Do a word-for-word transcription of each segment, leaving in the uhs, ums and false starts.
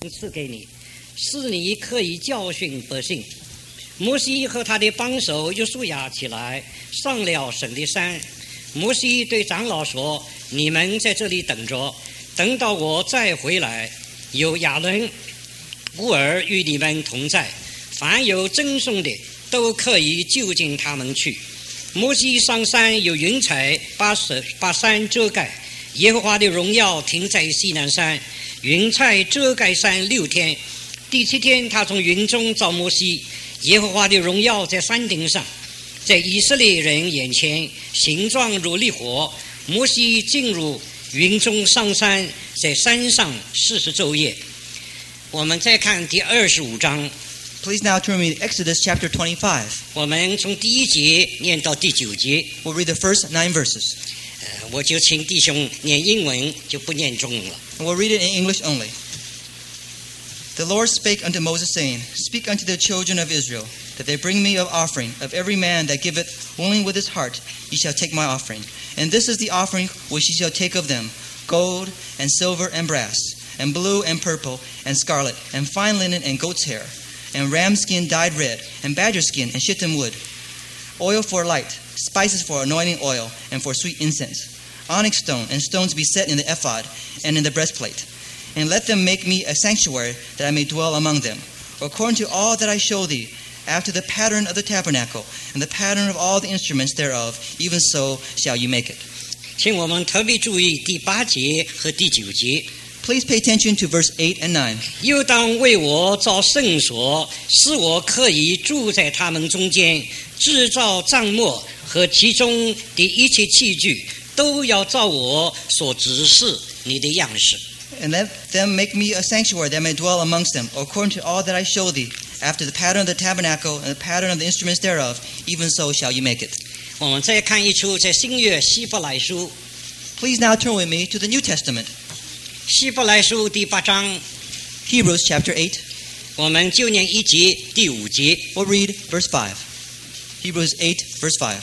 赐给你，是你可以教训百姓。摩西和他的帮手约书亚起来，上了神的山。摩西对长老说：你们在这里等着，等到我再回来，有亚伦、乌尔与你们同在，凡有赠送的都可以就近他们去。摩西上山，有云彩把把山遮盖，耶和华的荣耀停在西南山，云彩遮盖山六天。第七天，他从云中召摩西，耶和华的荣耀在山顶上，在以色列人眼前，形状如烈火。摩西进入云中上山，在山上四十昼夜。我们再看第二十五章。 Please now turn me to Exodus chapter twenty-five. 我们从第一节念到第九节。 We'll read the first nine verses. 呃，我就请弟兄念英文，就不念中文了。 And we'll read it in English only. The Lord spake unto Moses, saying, Speak unto the children of Israel, that they bring me of offering of every man that giveth willing with his heart, ye shall take my offering. And this is the offering which ye shall take of them, gold and silver and brass, and blue and purple and scarlet, and fine linen and goat's hair, and ram skin dyed red, and badger skin and shittim wood, oil for light, spices for anointing oil, and for sweet incense, onyx stone, and stones to be set in the ephod and in the breastplate. And let them make me a sanctuary, that I may dwell among them, according to all that I show thee, after the pattern of the tabernacle, and the pattern of all the instruments thereof, even so shall you make it. 请我们特别注意第八节和第九节。 Please pay attention to verse eight and nine. 又当为我造圣所，使我可以住在他们中间，制造帐幕和其中的一切器具，都要照我所指示你的样式。 And let them make me a sanctuary, that I may dwell amongst them, according to all that I show thee, after the pattern of the tabernacle and the pattern of the instruments thereof, even so shall you make it. 我们再看一处在新约希伯来书。 Please now turn with me to the New Testament. 希伯来书第八章， Hebrews chapter eight. 我们就念一节第五节。 We'll read verse five. Hebrews eight, verse five.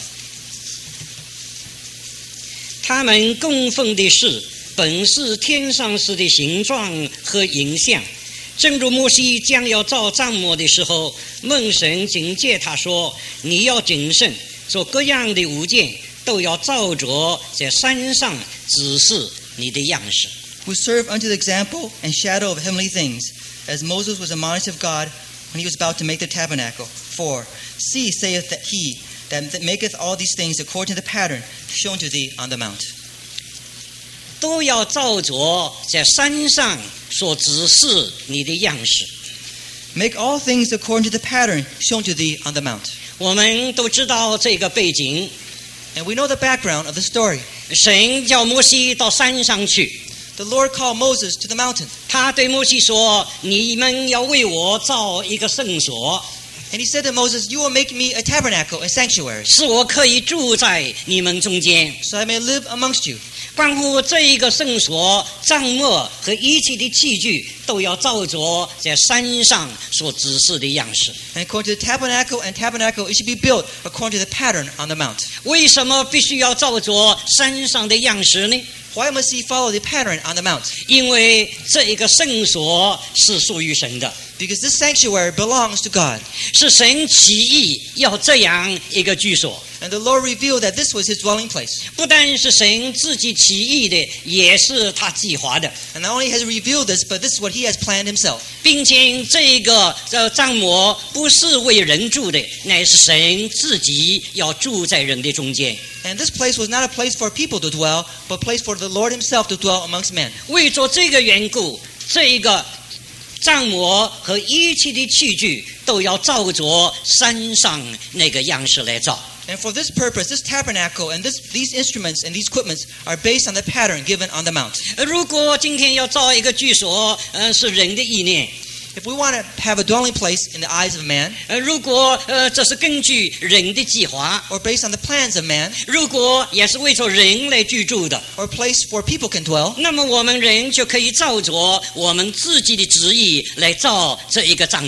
他们供奉的是本是天上事的形状和影像，正如摩西将要造帐幕的时候，蒙神警戒他说：你要谨慎，做各样的物件都要照着在山上指示你的样式。 Who serve unto the example and shadow of heavenly things, as Moses was admonished of God when he was about to make the tabernacle. For, see, saith that he that maketh all these things according to the pattern shown to thee on the mount. 都要照着在山上所指示你的样式。 Make all things according to the pattern shown to thee on the mount. 我们都知道这个背景， And we know the background of the story. 神叫摩西到山上去， The Lord called Moses to the mountain. 他对摩西说：你们要为我造一个圣所， And he said to Moses, You will make me a tabernacle, a sanctuary, 使我可以住在你们中间。 so I may live amongst you. 关乎这一个圣所，帐幕和一切的器具都要照着在山上所指示的样式。 And according to the tabernacle and tabernacle, it should be built according to the pattern on the mount. 为什么必须要照着山上的样式呢？ Why must he follow the pattern on the mount? 因为这一个圣所是属于神的， Because this sanctuary belongs to God. 是神起意要这样一个居所。 And the Lord revealed that this was his dwelling place. 不但是神自己起意的，也是他计划的， And not only has he revealed this, but this is what he has planned himself. 并且这个这帐幕不是为人住的，乃是神自己要住在人的中间。 And this place was not a place for people to dwell, but a place for the Lord himself to dwell amongst men. 为着这个缘故，这一个帐幕和一切的器具都要照着山上那个样式来造。 And for this purpose, this tabernacle and this, these instruments and these equipments are based on the pattern given on the mount. 如果今天要造一个居所，呃，是人的意念； If we want to have a dwelling place in the eyes of man, 呃，如果呃这是根据人的计划， or based on the plans of man, 如果也是为着人来居住的， or a place where people can dwell, 那么我们人就可以照着我们自己的旨意来造这一个帐幕。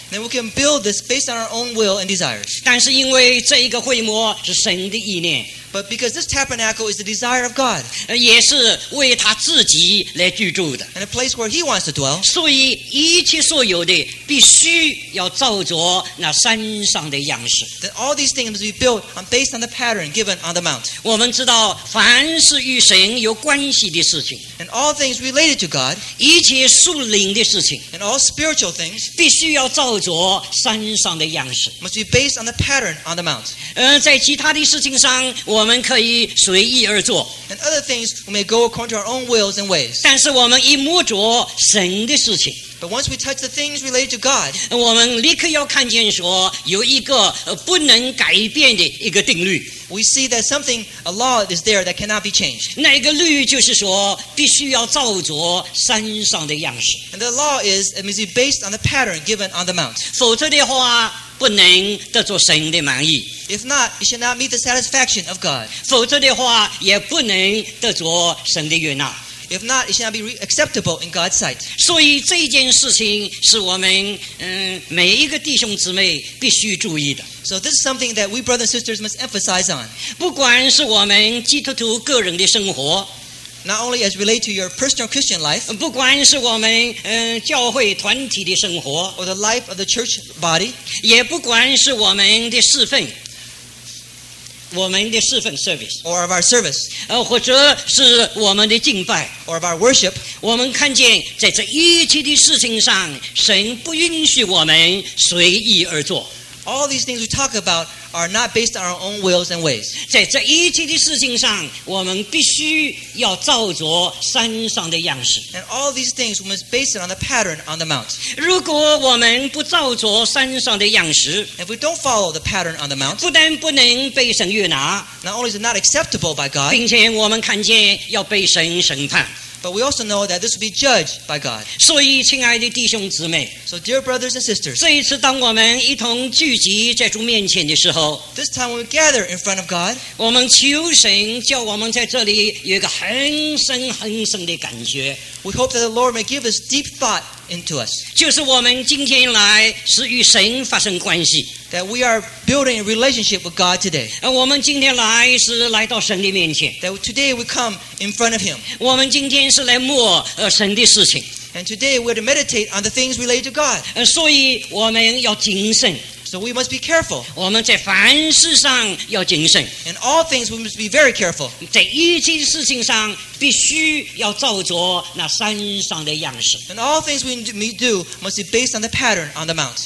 then we can build this based on our own will and desires. 但是因为这一个会幕是神的意念， But because this tabernacle is the desire of God 呃也是为他自己来居住的， and a place where He wants to dwell, 所以一切所有的必须要照着那山上的样式。 then all these things must be built on, based on the pattern given on the mount. 我们知道，凡是与神有关系的事情， And all things related to God 一切属灵的事情， and all spiritual things 必须要照着山上的样式。 must be based on the pattern on the mount. 呃，在其他的事情上，我们可以随意而做， And other things we may go according to our own wills and ways. 但是我们一摸着神的事情， But once we touch the things related to God, 我们立刻要看见说有一个呃不能改变的一个定律。 we see that something, a law is there that cannot be changed. 那个律就是说，必须要照着山上的样式， And the law is, it must be based on the pattern given on the mount. 否则的话不能得着神的满意， If not, it shall not meet the satisfaction of God. 否则的话也不能得着神的悦纳。 If not, it shall not be re- acceptable in God's sight. 所以这件事情是我们嗯每一个弟兄姊妹必须注意的。 So this is something that we brothers and sisters must emphasize on. 不管是我们基督徒个人的生活， Not only as relate to your personal Christian life 不管是我们嗯教会团体的生活， or the life of the church body, 也不管是我们的侍奉，我们的侍奉 service， or of our service, 呃，或者是我们的敬拜， or of our worship, 我们看见在这一切的事情上，神不允许我们随意而做。 all these things we talk about are not based on our own wills and ways. 在这一切的事情上，我们必须要照着山上的样式。 And all these things we must base it on the pattern on the mount. 如果我们不照着山上的样式， If we don't follow the pattern on the mount, 不但不能被神悦纳， not only is it not acceptable by God, 并且我们看见要被神审判。 but we also know that this will be judged by God. 所以，亲爱的弟兄姊妹， So dear brothers and sisters, 这一次当我们一同聚集在主面前的时候， this time when we gather in front of God, 我们求神叫我们在这里有一个很深很深的感觉， we hope that the Lord may give us deep thought into us, 就是我们今天来是与神发生关系。 that we are building a relationship with God today, 而我们今天来是来到神的面前， that today we come in front of Him, 我们今天是来默呃神的事情， and today we're to meditate on the things related to God. 呃，所以我们要谨慎， So we must be careful. 我们在凡事上要谨慎， In all things we must be very careful. 在一切事情上必须要照着那山上的样式。 And all things we do must be based on the pattern on the mount.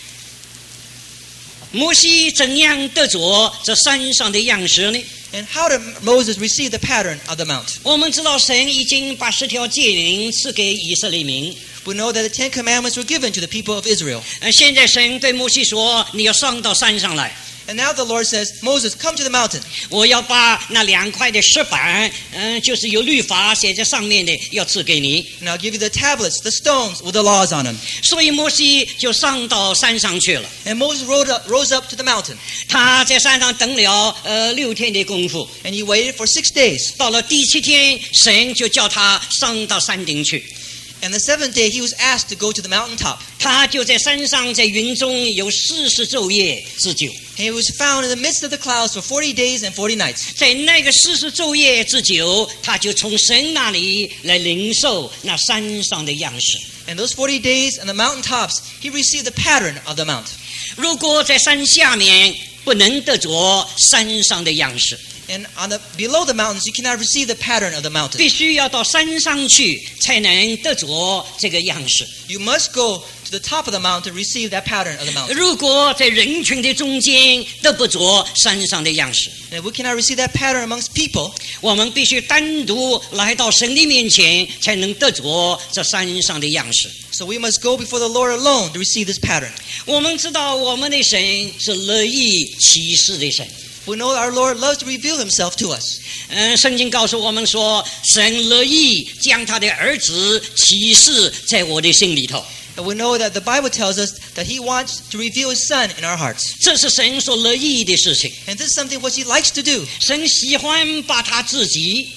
摩西怎样得着这山上的样式呢？ And how did Moses receive the pattern of the mount? 我们知道神已经把十条诫命赐给以色列民， We know that the Ten Commandments were given to the people of Israel. 呃，现在神对摩西说：“你要上到山上来， And now the Lord says, Moses, come to the mountain. 我要把那两块的石板，嗯、就是有律法写在上面的，要赐给你。 And I'll give you the tablets, the stones with the laws on them. ” 所以摩西就上到山上去了。 And Moses rode up, rose up to the mountain. 他在山上等了呃六天的功夫， And he waited for six days. 到了第七天，神就叫他上到山顶去。 And the seventh day he was asked to go to the mountaintop. 他就在山上，在云中有四十昼夜之久。 And he was found in the midst of the clouds for forty days and forty nights. 在那个四十昼夜之久，他就从神那里来领受那山上的样式。 And those forty days on the mountaintops, he received the pattern of the mount. 如果在山下面不能得着山上的样式， And on the below the mountains, you cannot receive the pattern of the mountain. 必须要到山上去才能得着这个样式。 You must go to the top of the mountain to receive that pattern of the mountain. 如果在人群的中间得不着山上的样式， And if we cannot receive that pattern amongst people, 我们必须单独来到神的面前，才能得着这山上的样式。 so we must go before the Lord alone to receive this pattern. 我们知道我们的神是乐意启示的神。 We know our Lord loves to reveal himself to us. 嗯，圣经告诉我们说，神乐意将他的儿子启示在我的心里头。 And we know that the Bible tells us that he wants to reveal his son in our hearts. 这是神所乐意的事情。 And this is something what he likes to do. 神喜欢把他自己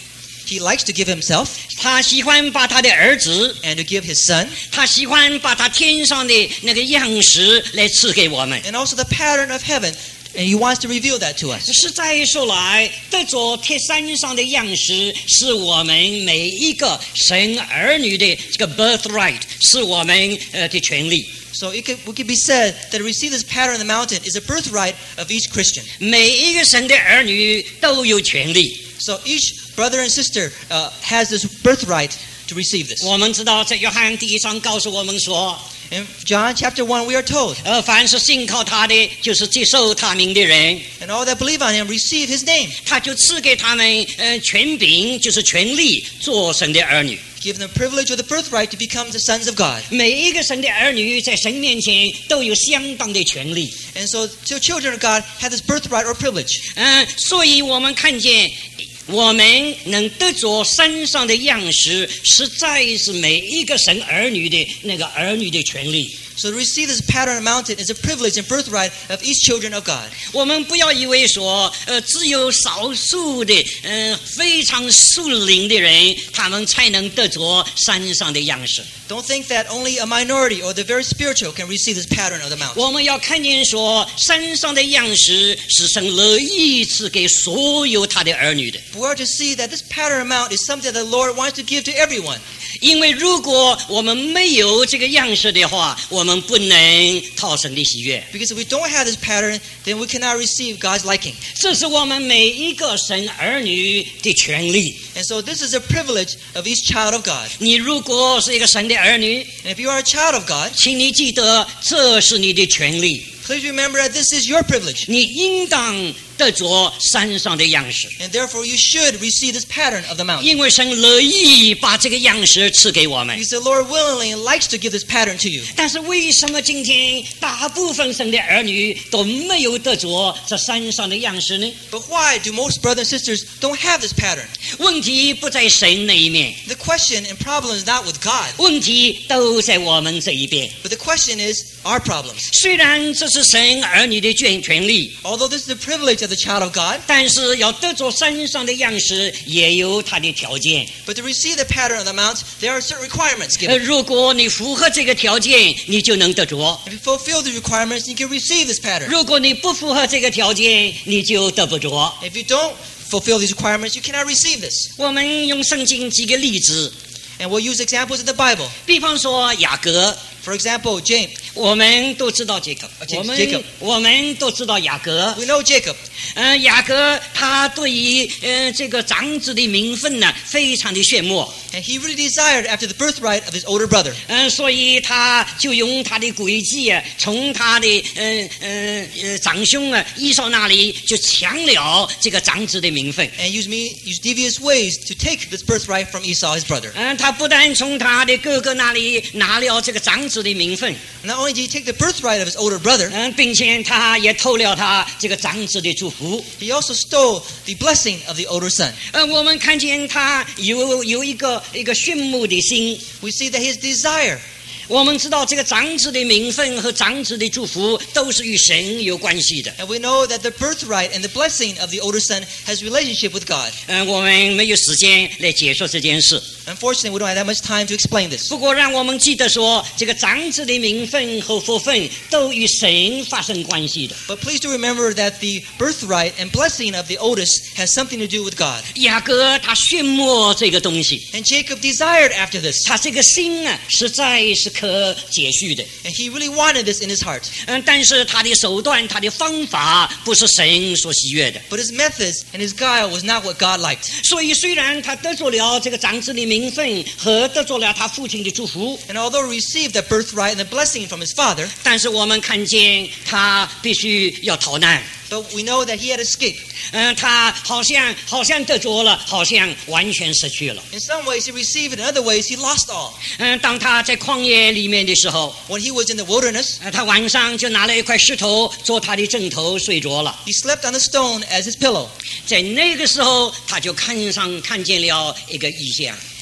He likes to give himself 他喜欢把他的儿子， and to give his son, 他喜欢把他天上的那个样式来赐给我们。 and also the pattern of heaven. And he wants to reveal that to us. 实在说来，得着铁山上的样式，是我们每一个神儿女的这个 birthright， 是我们呃的权利。 So it could, it could be said that to receive this pattern on the mountain is a birthright of each Christian. 每一个神的儿女都有权利。 So each brother and sister uh, has this birthright to receive this. 我们知道，在约翰第一章告诉我们说， In John chapter one, we are told, 呃，凡是信靠他的，就是接受他名的人， and all that believe on him receive his name. 他就赐给他们呃权柄，就是权利，做神的儿女。 Give them the privilege or the birthright to become the sons of God. 每一个神的儿女在神面前都有相当的权利。 And so the children of God have this birthright or privilege. 嗯、所以我们看见。 我们能得着山上的样式，实在是每一个神儿女的那个儿女的权利。 So to receive this pattern on the mountain is a privilege and birthright of each children of God. 我们不要以为说，呃，只有少数的，嗯、呃，非常属灵的人，他们才能得着山上的样式。 Don't think that only a minority or the very spiritual can receive this pattern of the mountain. 我们要看见说，山上的样式是神乐意赐给所有他的儿女的。 We are to see that this pattern amount is something that the Lord wants to give to everyone. 因为如果我们没有这个样式的话，我们不能讨神的喜悦。 Because if we don't have this pattern, then we cannot receive God's liking. 这是我们每一个神儿女的权利。 And so this is a privilege of each child of God. 你如果是一个神的儿女， And if you are a child of God, 请你记得，这是你的权利。 please remember that this is your privilege. 你应当得着山上的样式， And therefore you should receive this pattern of the mountain. 因为神乐意把这个样式赐给我们。 Because the Lord willingly likes to give this pattern to you. 但是为什么今天大部分神的儿女都没有得着这山上的样式呢？ But why do most brothers and sisters don't have this pattern? 问题不在神那一面， The question and problem is not with God, 问题都在我们这一边。 but the question is our problems. 虽然这是神儿女的权权利， Although this is the privilege of the child of God, 但是要得着山上的样式，也有它的条件。 but to receive the pattern of the mount, there are certain requirements 呃， given. 如果你符合这个条件，你就能得着； If you fulfill the requirements, you can receive this pattern. 如果你不符合这个条件，你就得不着。 If you don't fulfill these requirements, you cannot receive this. 我们用圣经举个例子， And we'll use examples in the Bible. 比方说雅各， For example, James. 我们都知道这个， James- 我们 Jacob 我们都知道雅各。 We know Jacob. 嗯、雅各他对于呃这个长子的名分呢，非常的炫目。 And he really desired after the birthright of his older brother. 嗯、所以他就用他的诡计啊，从他的呃呃呃长兄啊以扫那里就抢了这个长子的名分。 And used, me, used devious ways to take this birthright from Esau, his brother. 嗯、他不但从他的哥哥那里拿了这个长子的名分， Not only did he take the birthright of his older brother, 嗯、并且他也偷了他这个长子的祝福。 he also stole the blessing of the older son. 呃，我们看见他有有一个一个炫目的心。 We see that his desire, 我们知道这个长子的名分和长子的祝福都是与神有关系的。 and we know that the birthright and the blessing of the older son has relationship with God. 嗯、我们没有时间来解说这件事。 Unfortunately, we don't have that much time to explain this. 不过，让我们记得说，这个长子的名分和福分都与神发生关系的。 But please do remember that the birthright and blessing of the oldest has something to do with God. 雅各他炫目这个东西， And Jacob desired after this. 他这个心啊，实在是可解续的。 And he really wanted this in his heart. 嗯，但是他的手段、他的方法不是神所喜悦的。 But his methods and his guile was not what God liked. 所以，虽然他得着了这个长子的名分和得着了他父亲的祝福， And although he received the birthright and the blessing from his father, 但是我们看见他必须要逃难。 but we know that he had escaped. 嗯，他好像好像得着了，好像完全失去了。 In some ways he received it, in other ways he lost all. 嗯，当他在旷野里面的时候， When he was in the wilderness, 呃，他晚上就拿了一块石头做他的枕头睡着了。 he slept on a stone as his pillow. 在那个时候，他就看上看见了一个异象。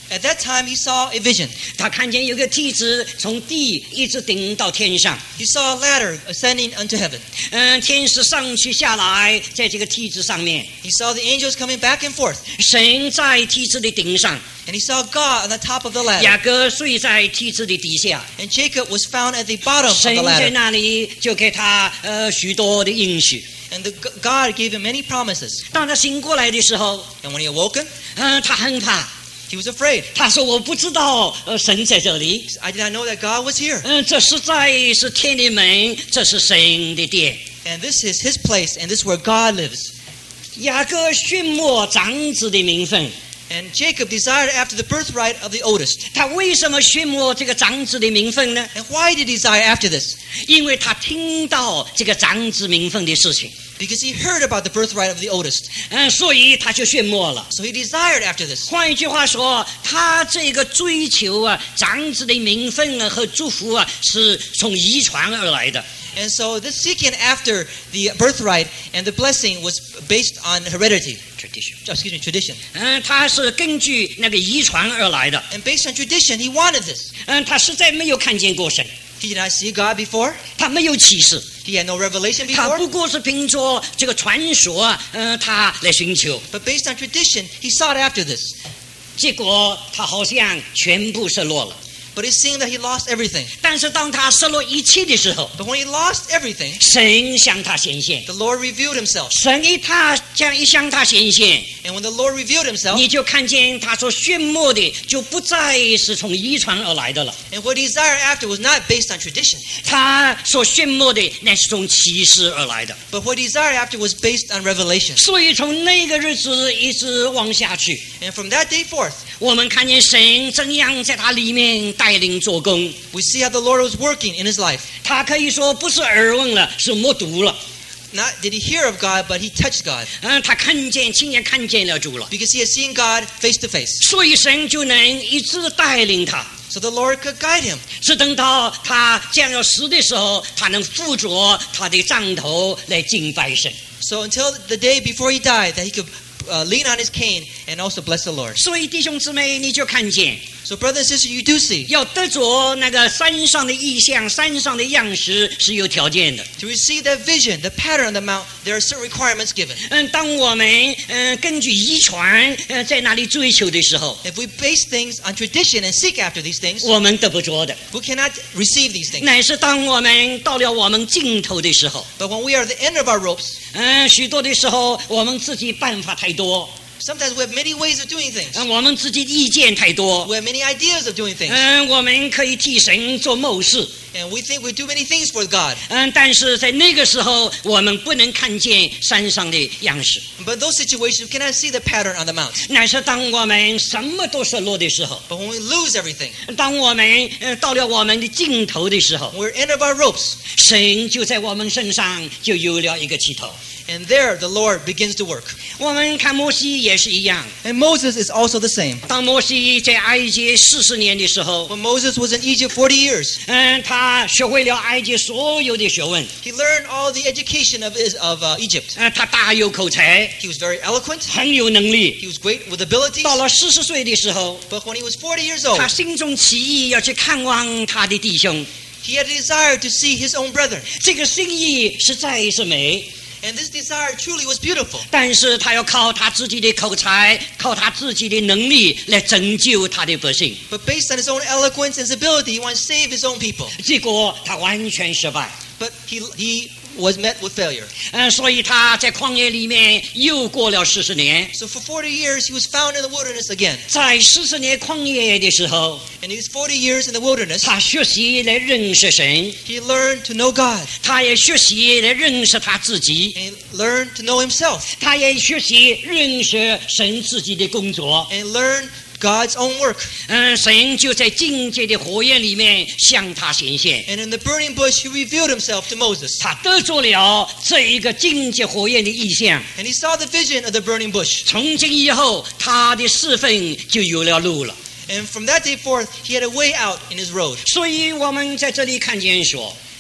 At that time, he saw a vision. 他看见有个梯子从地一直顶到天上， He saw a ladder ascending unto heaven. 嗯，天使上去下来，在这个梯子上面， He saw the angels coming back and forth. 神在梯子的顶上， And he saw God on the top of the ladder. 雅各睡在梯子的底下， And Jacob was found at the bottom of 神 the 在 ladder. 那里就给他呃许多的应许。 And the, God gave him many promises. 当他醒过来的时候， And when he awoken, 嗯，他很怕， he was afraid. 他说我不知道呃神在这里， I did not know that God was here. 嗯，这实在是天的门，这是神的殿。 And this is his place, and this is where God lives. 雅各寻摸长子的名分， And Jacob desired after the birthright of the oldest. 他为什么寻摸这个长子的名分呢？ And why did he desire after this? 因为他听到这个长子名分的事情， Because he heard about the birthright of the oldest. 嗯，所以他就寻摸了。 So he desired after this. 换一句话说，他这个追求啊，长子的名分啊和祝福啊，是从遗传而来的。 And so this seeking after the birthright and the blessing was based on heredity. Oh, excuse me, tradition. 嗯，他是根据那个遗传而来的。 And based on tradition, he wanted this. 嗯，他实在没有看见过神， He did not see God before. 他没有启示， He had no revelation 他 before. 不过是凭着这个传说啊，嗯，他来寻求。 But based on tradition, he sought after this. 结果他好像全部失落了。 But it seemed that he lost everything. 但是当他失落一切的时候， But when he lost everything, 神向他显现。 the Lord revealed himself. 神一他将一向他显现， And when the Lord revealed himself, 你就看见他所炫目的就不再是从遗传而来的了， and what he desired after was not based on tradition. 他所炫目的那是从启示而来的。 But what he desired after was based on revelation. 所以从那个日子一直往下去， And from that day forth, 我们看见神怎样在他里面带领做工。 we see how the Lord was working in his life. 他可以说不是耳闻了，是目睹了。 Not did he hear of God, but he touched God. 嗯，他看见，亲眼看见了主了， Because he had seen God face to face. 所以神就能一直带领他。 So the Lord could guide him. 是等到他将要死的时候，他能扶着他的杖头来敬拜神。 So until the day before he died, that he could uh, lean on his cane and also bless the Lord. 所以弟兄姊妹，你就看见， So brother and sister, you do see, 要得着那个山上的意象、山上的样式是有条件的。 to receive that vision, the pattern on the mount, there are certain requirements given. 嗯，当我们嗯根据遗传嗯在那里追求的时候， If we base things on tradition and seek after these things, 我们得不着的。 we cannot receive these things. 乃是当我们到了我们尽头的时候， But when we are at the end of our ropes, 嗯，许多的时候我们自己办法太多， sometimes we have many ways of doing things. 嗯，我们自己的意见太多， We have many ideas of doing things. 嗯，我们可以替神做谋事。 And we think we do many things for God. 嗯，但是在那个时候，我们不能看见山上的样式。 But in those situations, we cannot see the pattern on the mount. 乃是当我们什么都失落的时候， But when we lose everything, 当我们呃到了我们的尽头的时候， when we're end of our ropes, 神就在我们身上就有了一个起头。 and there the Lord begins to work. 我们看摩西也是一样， And Moses is also the same. 当摩西在埃及四十年的时候， When Moses was in Egypt forty years, 嗯，他学会了埃及所有的学问， he learned all the education of, Is- of uh, Egypt. 嗯，他大有口才， He was very eloquent. 很有能力。 He was great with abilities. 到了四十岁的时候， But when he was forty years old, 他心中起意要去看望他的弟兄， he had a desire to see his own brethren. 这个心意实在是美。 And this desire truly was beautiful. 但是他要靠他自己的口才，靠他自己的能力来拯救他的百姓。 But based on his own eloquence and his ability, he wanted to save his own people. 结果他完全失败。 But he, he was met with failure. 嗯，所以他在旷野里面又过了四十年。 So for forty years, he was found in the wilderness again. 在四十年旷野的时候， And these forty years in the wilderness, 他学习来认识神， he learned to know God 他也学习来认识他自己， and learned to know himself 他也学习认识神自己的工作。 and learned God's own work. 嗯，神就在境界的火焰里面向他显现。 And in the burning bush, he revealed himself to Moses. 他得着了这一个境界火焰的意象。 And he saw the vision of the burning bush. 从今以后，他的侍奉就有了路了。 And from that day forth, he had a way out in his road. 所以我们在这里看见说，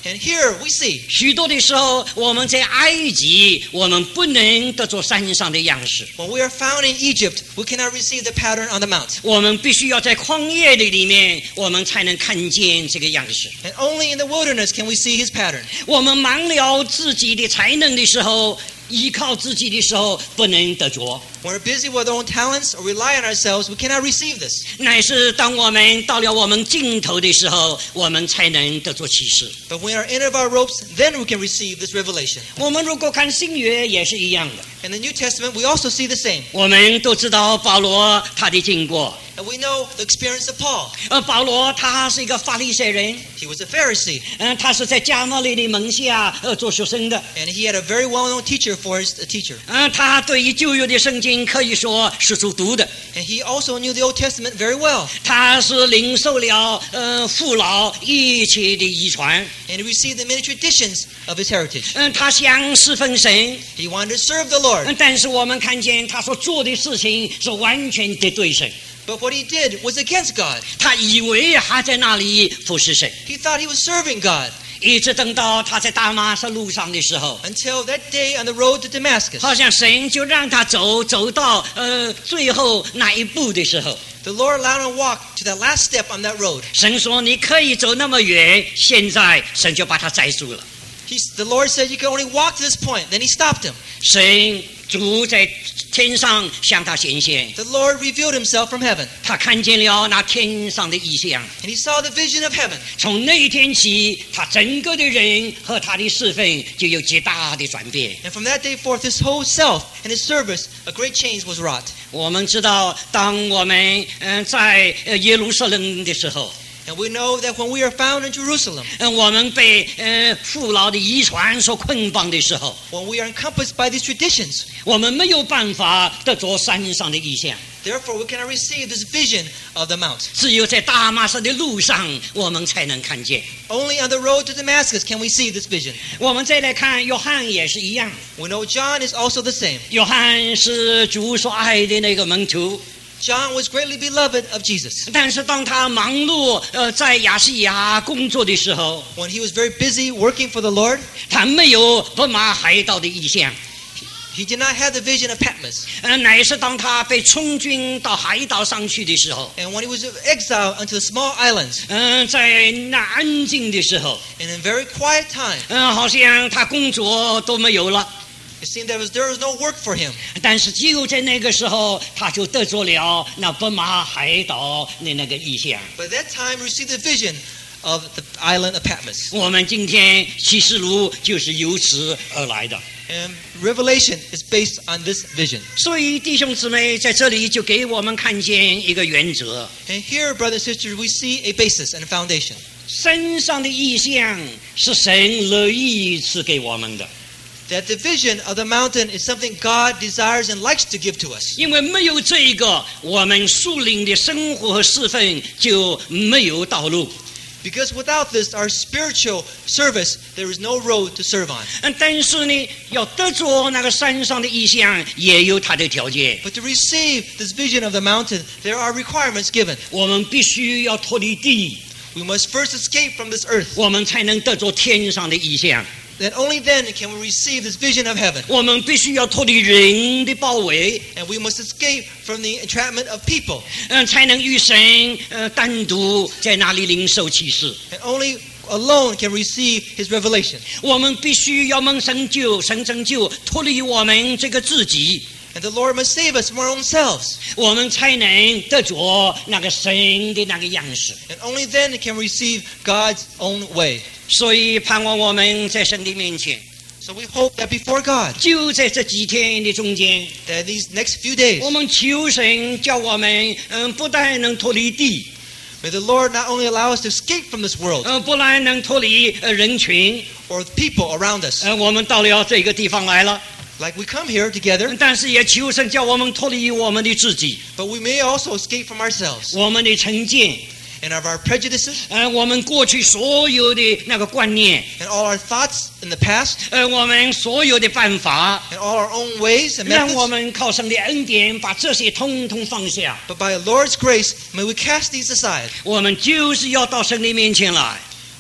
And here we see 许多的时候，我们在埃及，我们不能得着山上的样式， when we are found in Egypt, we cannot receive the pattern on the mount. 我们必须要在旷野的里面，我们才能看见这个样式。 And only in the wilderness can we see his pattern. 我们忙了自己的才能的时候，依靠自己的时候，不能得着。 When we're busy with our own talents or rely on ourselves, we cannot receive this. 乃是当我们到了我们尽头的时候，我们才能得着启示。 But when we are in of our ropes, then we can receive this revelation. 我们如果看新约也是一样的， In the New Testament, we also see the same. 我们都知道保罗他的经过。 And we know the experience of Paul. 呃，保罗他是一个法利赛人， He was a Pharisee, 嗯、他是在加马利的门下呃做学生的。 and he had a very well-known teacher for his a teacher. 嗯、他对于旧约的圣经可以说是熟读的。 And he also knew the Old Testament very well. 他是领受了呃父老一切的遗传。 And he received the many traditions of his heritage. 嗯、他想侍奉神， He wanted to serve the Lord. 嗯但是我们看见他所做的事情是完全的对神。 But what he did was against God. 他以为还在那里服侍神， He thought he was serving God 一直等到他在大马士路上的时候， until that day on the road to Damascus. 好像神就让他走，走到呃最后那一步的时候， The Lord allowed him to walk to that last step on that road. 神说你可以走那么远，现在神就把他摘住了。 He's, the Lord said you can only walk to this point. Then he stopped him. 神主在天上向他显现， The Lord revealed himself from heaven. 他看见了那天上的异象。 And he saw the vision of heaven. 从那一天起，他整个的人和他的侍奉就有极大的转变。 And from that day forth, his whole self and his service, a great change was wrought. 我们知道，当我们嗯、呃、在呃耶路撒冷的时候， And we know that when we are found in Jerusalem, 嗯、我们被呃父老的遗传所捆绑的时候， when we are encompassed by these traditions, 我们没有办法得着山上的异象， therefore we cannot receive this vision of the mount. 只有在大马士的路上，我们才能看见。 Only on the road to Damascus can we see this vision. 我们再来看约翰也是一样， We know John is also the same. 约翰是主所爱的那个门徒。 John was greatly beloved of Jesus. 但是当他忙碌呃在亚细亚工作的时候， When he was very busy working for the Lord, 他没有伯马海岛的意象， he did not have the vision of Patmos. 呃，乃是当他被充军到海岛上去的时候， And when he was exiled unto the small islands, 嗯、在那安静的时候， in a very quiet time, 嗯、好像他工作都没有了。 it seemed there was, there was no work for him. 但是就在那个时候，他就得着了那伯马海岛的那个意象。 But at that time, we received the vision of the island of Patmos. 我们今天启示录就是由此而来的。 And Revelation is based on this vision. 所以弟兄姊妹在这里就给我们看见一个原则： And here, brothers and sisters, we see a basis and a foundation. 身上的意象是神乐意赐给我们的。 That the vision of the mountain is something God desires and likes to give to us. 因为没有这一个，我们属灵的生活和侍奉就没有道路。 Because without this, our spiritual service, there is no road to serve on. 嗯，但是呢，要得着那个山上的意象，也有它的条件。 But to receive this vision of the mountain, there are requirements given. 我们必须要脱离地， We must first escape from this earth. 我们才能得着天上的意象。 Then only then can we receive this vision of heaven. 我们必须要脱离人的包围， And we must escape from the entrapment of people. 嗯，才能与神呃单独在那里领受启示。 And only alone can receive his revelation. 我们必须要蒙神救，神拯救，脱离我们这个自己， And the Lord must save us from our own selves. 我们才能得着那个神的那个样式。 And only then can we receive God's own way. 所以盼望我们在神的面前， So we hope that before God, 就在这几天的中间， that these next few days, 我们求神叫我们，嗯，不但能脱离地， may the Lord not only allow us to escape from this world 呃，不但能脱离呃人群， or the people around us, 呃，我们到了这个地方来了， like we come here together, 但是也求神叫我们脱离我们的自己， but we may also escape from ourselves 我们的成见， and of our prejudices 呃，我们过去所有的那个观念， and all our thoughts in the past 呃，我们所有的办法， and all our own ways and 让我 methods. 们靠神的恩典把这些通通放下。 But by the Lord's grace, may we cast these aside. 我们就是要到神的面前来，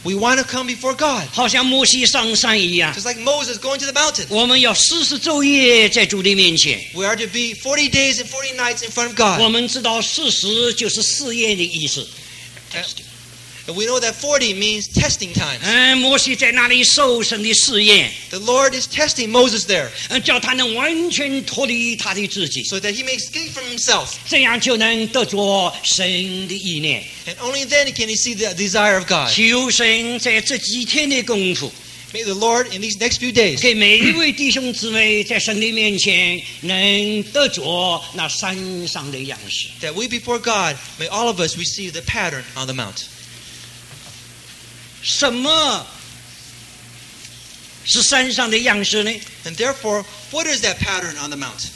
We want to come before God, 好像摩西上山一样。 just like Moses going to the mountain. 我们要四十昼夜在主的面前。 We are to be forty days and forty nights in front of 我 God. 们知道四十就是试验的意思。 And we know that forty means testing times. 嗯，摩西在那里受神的试验， The Lord is testing Moses there 嗯，叫他能完全脱离他的自己， so that he may escape from himself. 这样就能得着神的意念。 And only then can he see the desire of God. 求神在这几天的功夫， May the Lord in these next few days 给每一位弟兄姊妹在神的面前能得着那山上的样式。 that we before God, may all of us receive the pattern on the mount. 什么是山上的样式呢？ And therefore, what is that pattern on the mount?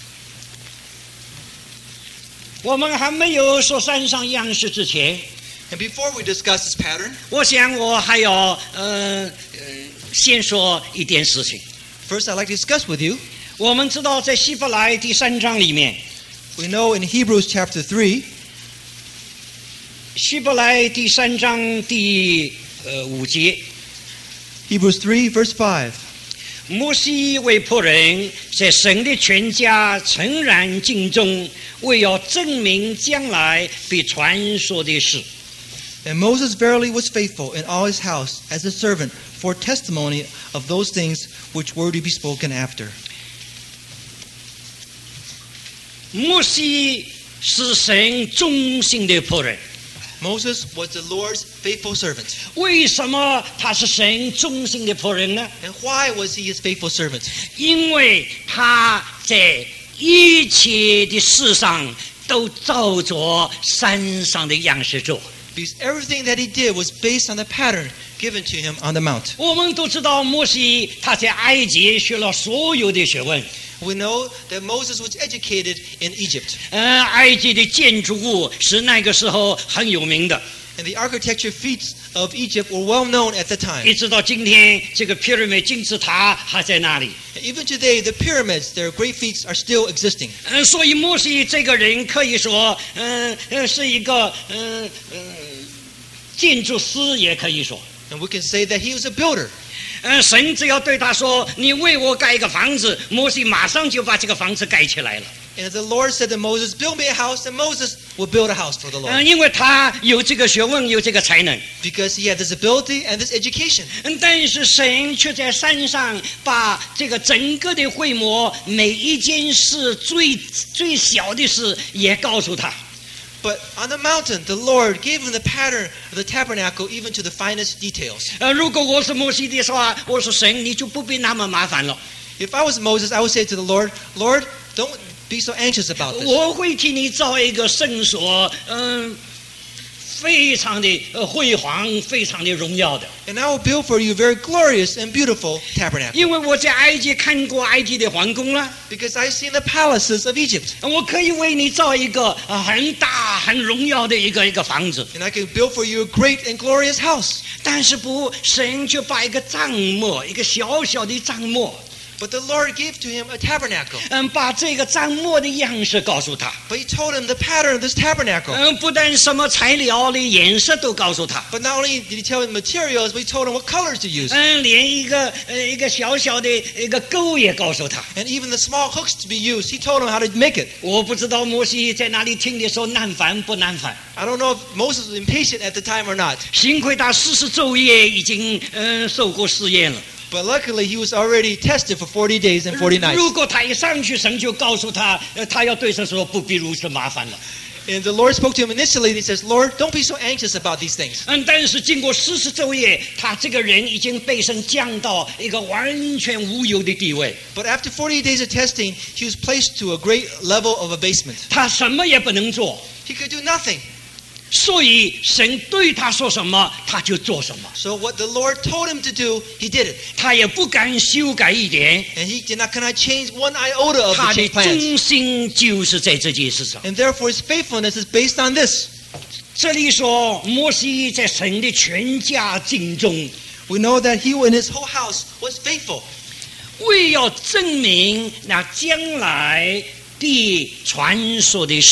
我们还没有说山上样式之前， And before we discuss this pattern, 我想我还要呃呃先说一点事情。 first I'd like to discuss with you. 我们知道在希伯来第三章里面， We know in Hebrews chapter three, 希伯来第三章第呃五节， Hebrews three verse five. 摩西为仆人，在神的全家诚然敬重，为要证明将来必传说的事。 And Moses verily was faithful in all his house as a servant for testimony of those things which were to be spoken after. 摩西是神忠心的仆人。 Moses was the Lord's faithful servant. 为什么他是神忠心的仆人呢？ And why was he his faithful servant? 因为他在一切的事上都照着山上的样式做。 Because everything that he did was based on the pattern given to him on the mount. 我们都知道摩西他在埃及学了所有的学问， We know that Moses was educated in Egypt. 呃，埃及的建筑物是那个时候很有名的， And the architecture feats of Egypt were well known at the time. 一直到今天，这个 pyramid 金字塔还在那里。 And even today, the pyramids, their great feats are still existing. 嗯，所以摩西这个人可以说，嗯、呃，是一个嗯嗯、呃、建筑师，也可以说。 And we can say that he was a builder. 嗯，神只要对他说：“你为我盖一个房子”，摩西马上就把这个房子盖起来了。 And the Lord said to Moses, build me a house, and Moses will build a house for the 嗯， Lord. 因为他有这个学问，有这个才能。 Because he had this ability and this education. 嗯，但是神却在山上把这个整个的会幕每一件事最最小的事也告诉他。 But on the mountain, the Lord gave him the pattern of the tabernacle, even to the finest details. 呃，如果我是摩西的话，我说神，你就不必那么麻烦了， If I was Moses, I would say to the Lord, Lord, don't be so anxious about this. 我会替你造一个圣所，嗯、非常的呃辉煌，非常的荣耀的。 And I will build for you a very glorious and beautiful tabernacle. 因为我在埃及看过埃及的皇宫了， Because I've seen the palaces of Egypt. 我可以为你造一个呃很大很荣耀的一个一个房子。 And I can build for you a great and glorious house. 但是不，神就把一个帐幕，一个小小的帐幕， But the Lord gave to him a tabernacle. 嗯，把这个帐幕的样式告诉他， But he told him the pattern of this tabernacle. 嗯，不但什么材料的颜色都告诉他， But not only did he tell him materials, but he told him what colors to use. 嗯，连一个呃一个小小的一个钩也告诉他。 And even the small hooks to be used, he told him how to make it. 我不知道摩西在那里听的时候难烦不难烦， I don't know if Moses was impatient at the time or not. 幸亏他四十昼夜已经嗯受过试验了。 But luckily, he was already tested for forty days and forty nights. 如果他一上去，神就告诉他，呃，他要对神说不必如此麻烦了。 And the Lord spoke to him initially, and he says, Lord, don't be so anxious about these things. 嗯，但是经过四十昼夜，他这个人已经被神降到一个完全无有的地位， But after forty days of testing, he was placed to a great level of abasement. 他什么也不能做， He could do nothing. 所以神对他说什么，他就做什么， So what the Lord told him to do, he did it. 他也不敢修改一点， And he did not cannot change one iota of 他 the 的 change plans. 忠心就是在这件事上。 And therefore, his faithfulness is based on this. 这里说摩西在神的全家敬重， We know that he and his whole house was faithful. 为要证明那将来的传说的事。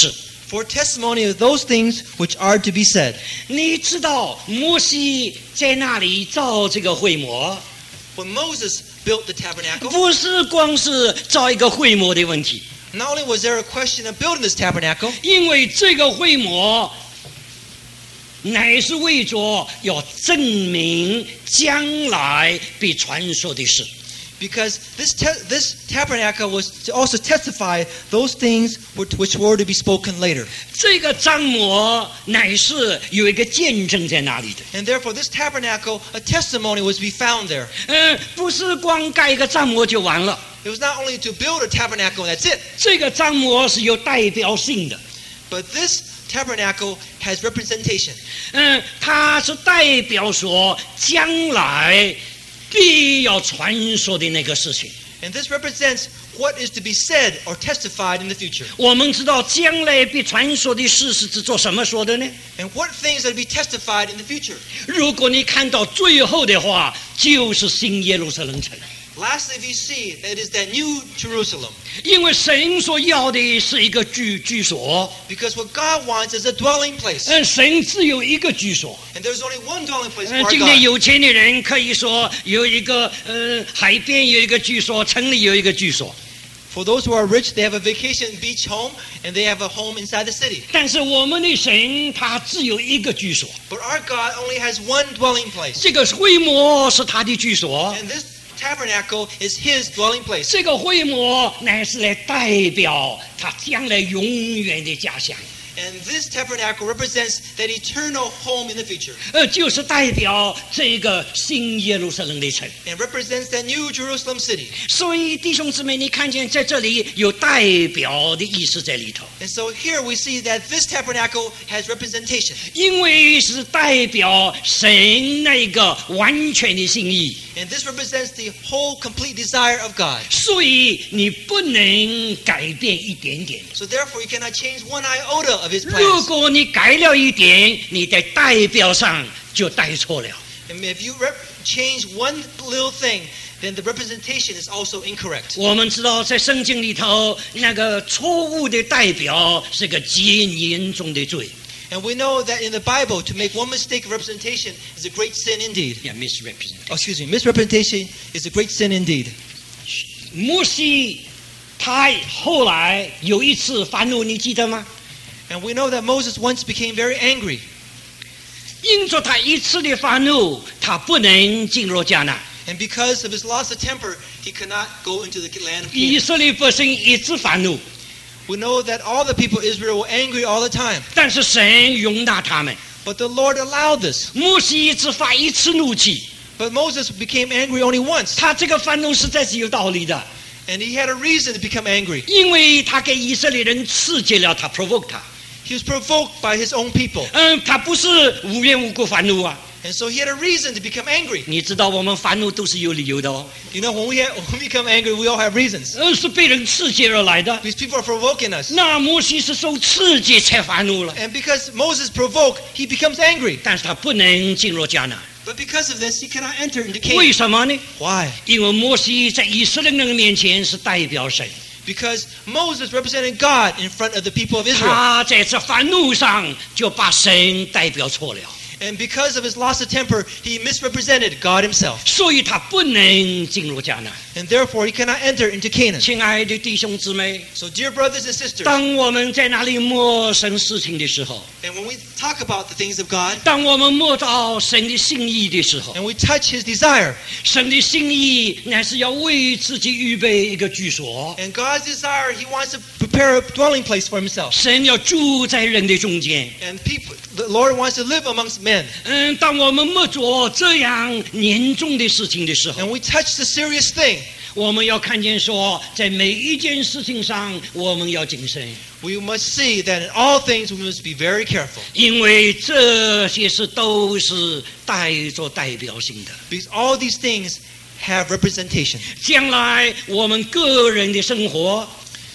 for testimony of those things which are to be said. 你知道摩西在那里造这个会幕， When Moses built the tabernacle, 不是光是造一个会幕的问题， not only was there a question of building this tabernacle, 因为这个会幕乃是为着要证明将来被传说的事。 because this te- this tabernacle was to also testify those things which, which were to be spoken later. 这个帐幕乃是有一个见证在那里的， And therefore, this tabernacle, a testimony was to be found there. 嗯，不是光盖一个帐幕就完了， It was not only to build a tabernacle, and that's it. 这个帐幕是有代表性的， But this tabernacle has representation. 嗯，它是代表说将来必要传说的那个事情。 And this represents what is to be said or testified in the future. 我们知道将来必传说的事是指做什么说的呢？ And what things are to be testified in the future? 如果你看到最后的话，就是新耶路撒冷城。 Lastly, if you see, that is that new Jerusalem. 因为神所要的是一个居居所， Because what God wants is a dwelling place. 嗯，神只有一个居所。 And there's only one dwelling place 嗯， for 今 our 天 God. 有钱的人可以说有一个，呃，海边有一个居所，城里有一个居所。 For those who are rich, they have a vacation beach home, and they have a home inside the city. 但是我们的神他只有一个居所， But our God only has one dwelling place. 这个会幕是他的居所， And this tabernacle is his dwelling place. 这个会幕乃是来代表他将来永远的家乡， And this tabernacle represents that eternal home in the future. 呃，就是代表这个新耶路撒冷的城。 And represents that new Jerusalem city. 所以弟兄姊妹，你看见在这里有代表的意思在里头， And so here we see that this tabernacle has representation. 因为是代表神那个完全的心意， And this represents the whole complete desire of God. 所以你不能改变一点点。 So therefore you cannot change one iota of his 如 plans. 果你改了一点，你在代表上就带错了。 And if you rep- change one little thing, then the representation is also incorrect. 我们知道，在圣经里头，那个错误的代表是个极严重的罪。 And we know that in the Bible, to make one mistake of representation is a great sin indeed. Yeah, misrepresent. Oh, excuse me, misrepresentation is a great sin indeed. 摩西他后来有一次发怒，你记得吗？ And we know that Moses once became very angry. 因着他一次的发怒，他不能进入迦南。 And because of his loss of temper, he could not go into the land of 以 Canaan. 色列百姓一直发怒， We know that all the people of Israel were angry all the time. 但是神容纳他们。 But the Lord allowed this. 摩西只发一次怒气， But Moses became angry only once. 他这个发怒实在是有道理的， And he had a reason to become angry. 因为他给以色列人刺激了他 ，provoke 他。 He was provoked by his own people. 嗯，他不是无缘无故发怒啊。 And so he had a reason to become angry. 你知道我们发怒都是有理由的哦， You know, when we, have, when we become angry, we all have reasons. 呃，是被人刺激而来的。 Because people are provoking us. 那摩西是受刺激才发怒了， And because Moses provoked, he becomes angry. 但是他不能进入迦南， But because of this, he cannot enter into 为 Canaan. 什么呢？ Why? 因为摩西在以色列人面前是代表神， Because Moses represented God in front of the people of Israel. 他在这发怒上就把神代表错了， And because of his loss of temper, he misrepresented God himself. 所以他不能进入迦南。 And therefore, he cannot enter into Canaan. 亲爱的弟兄姊妹， So, dear brothers and sisters, 当我们在那里默神事情的时候， and when we talk about the things of God, 当我们默到神的心意的时候， and we touch his desire, 神的心意乃是要为自己预备一个居所， and God's desire, he wants to prepare a dwelling place for himself. 神要住在人的中间。 And people, the Lord wants to live amongst men. 嗯，当我们默做这样严重的事情的时候， And we touch the serious thing. 我们要看见说，在每一件事情上，我们要谨慎， We must see that in all things we must be very careful. 因为这些事都是带着代表性的。 Because all these things have representation. 将来我们个人的生活，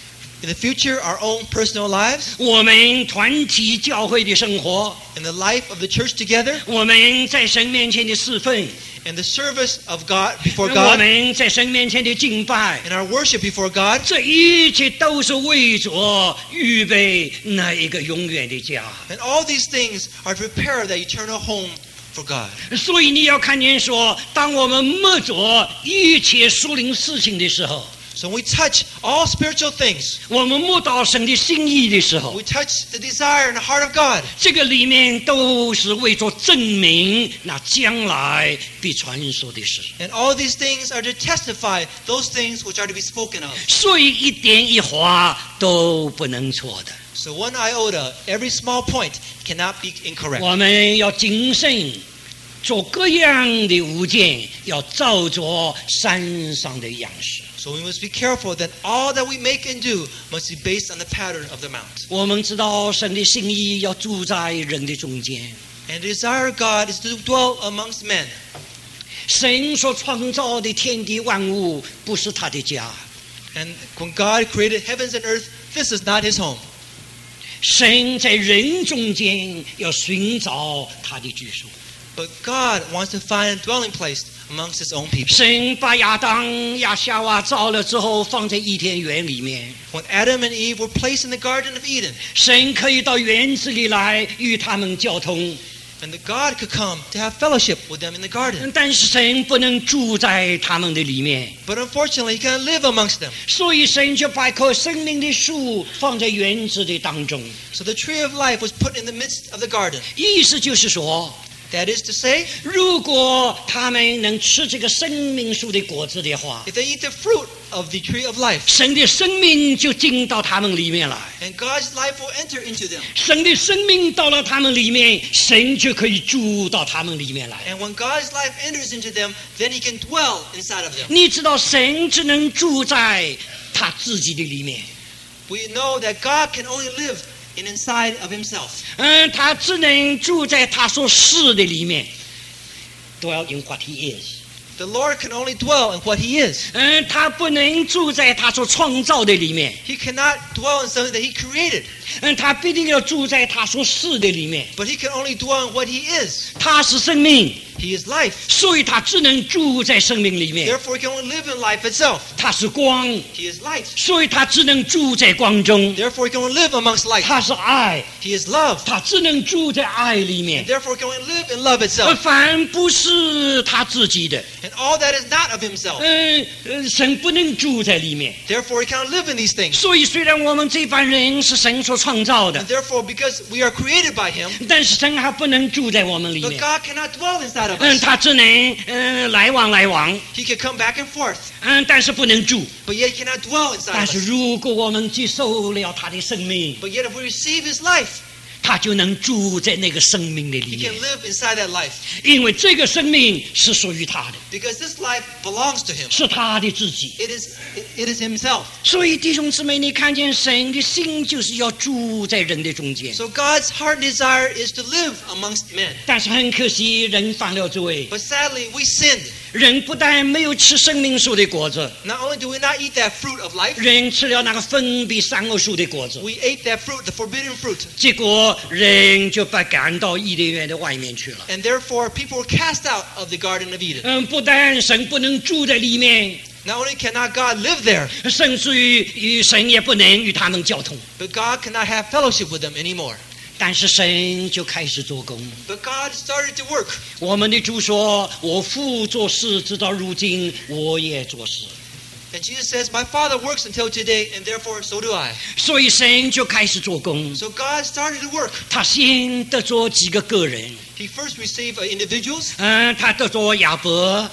In the future, our own personal lives, 我们团体教会的生活， in the life of the church together, 我们在神面前的侍奉， in the service of God before 我 God, 们在神面前的敬拜， in our worship before God, 这一切都是为着预备那一个永远的家。 and all these things are to prepare that eternal home for God. 所以你要看见说，当我们摸着一切属灵事情的时候， So when we touch all spiritual things, 我们摸到神的心意的时候， we touch the desire in the heart of God. 这个里面都是为着证明那将来必传说的事。 And all these things are to testify those things which are to be spoken of. 所以一点一划都不能错的。 So one iota, every small point cannot be incorrect. 我们要谨慎，做各样的物件，要照着山上的样式。 So we must be careful that all that we make and do must be based on the pattern of the mount. 我们知道神的心意要住在人的中间。 And the desire of God is to dwell amongst men. 神所创造的天地万物不是他的家， And when God created heavens and earth, this is not his home. 神在人中间要寻找他的居所。 But God wants to find a dwelling place amongst his own people. 神把亚当、亚夏娃造了之后，放在伊甸园里面。 When Adam and Eve were placed in the Garden of Eden, 神可以到园子里来与他们交通， and the God could come to have fellowship with them in the garden. 但是神不能住在他们的里面， But unfortunately, he can't live amongst them. 所以神就把一棵生命的树放在园子的当中。 So the tree of life was put in the midst of the garden. 意思就是说， That is to say, 如果他们能吃这个生命树的果子的话， if they eat the fruit of the tree of life, 神的生命就进到他们里面来。 and God's life will enter into them. 神的生命到了他们里面，神就可以住到他们里面来。 And when God's life enters into them, then he can dwell inside of them. 你知道，神只能住在他自己的里面。 We know that God can only live in inside of himself. 嗯，他只能住在他所是的里面。Dwell in what he is。 The Lord can only dwell in what he is. 嗯，他不能住在他所创造的里面。 He cannot dwell in something that he created, 嗯，他必定要住在他所是的里面。 but he can only dwell in what he is. 他是生命， He is life. 所以他只能住在生命里面。 Therefore, he can only live in life itself. 他是光， He is light. 所以他只能住在光中。 Therefore, he can only live amongst light. 他是爱， He is love. 他只能住在爱里面。 Therefore, he can only live in love 而 itself. 凡不是他自己的， And all that is not of himself. 嗯，呃神不能住在里面。 Therefore, he cannot live in these things. 所以，虽然我们这班人是神所创造 And 的， therefore, because we are created by him, 但是神还不能住在我们里 but 面。 God cannot dwell inside of 嗯， us. 他只能嗯来往来往， He can come back and forth, 嗯，但是不能住。 but yet he cannot dwell inside 但 of 是 us. 如果我们接受了他的生命， But yet, if we receive his life, 他就能住在那个生命的里 he 面 can，live inside that life. 因为这个生命是属于他的， Because this life belongs to him. 是他的自己。 It is, it, it is himself. 所以弟兄姊妹，你看见神的心就是要住在人的中间， So God's heart desire is to live amongst men. 但是很可惜，人犯了罪， But sadly, we sinned. 人不但没有吃生命树的果子， Not only do we not eat that fruit of life, 人吃了那个分别善恶树的果子， we ate that fruit, the forbidden fruit. 结果人就被赶到伊甸园的外面去了。 And therefore, people were cast out of the Garden of Eden. 嗯，不但神不能住在里面， Not only cannot God live there, 甚至于与神也不能与他们交通。 but God cannot have fellowship with them anymore. 但是神就开始做工。 But God started to work. 我们的主说：“我父做事，直到如今，我也做事。 And Jesus says, my Father works until today, and therefore so do I. ” 所以神就开始做工。 So God started to work. 他先得着几个个人， He first received uh, individuals. 嗯，他得着亚伯，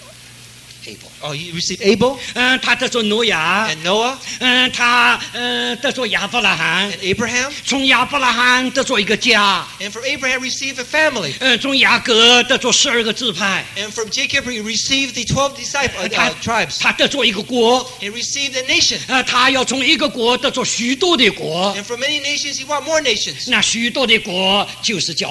Oh, he received Abel 嗯，他得着挪亚， and Noah 嗯，他嗯得着亚伯拉罕， and Abraham. 从亚伯拉罕得着一个家， And from Abraham received a family. 嗯，从雅各得着十二个支派， And from Jacob he received the twelve disciples, uh, 他 uh, tribes. 他得着一个国， He received a nation. 呃，他要从一个国得着许多的国， And from many nations he want more nations. 那许多的国就是教会。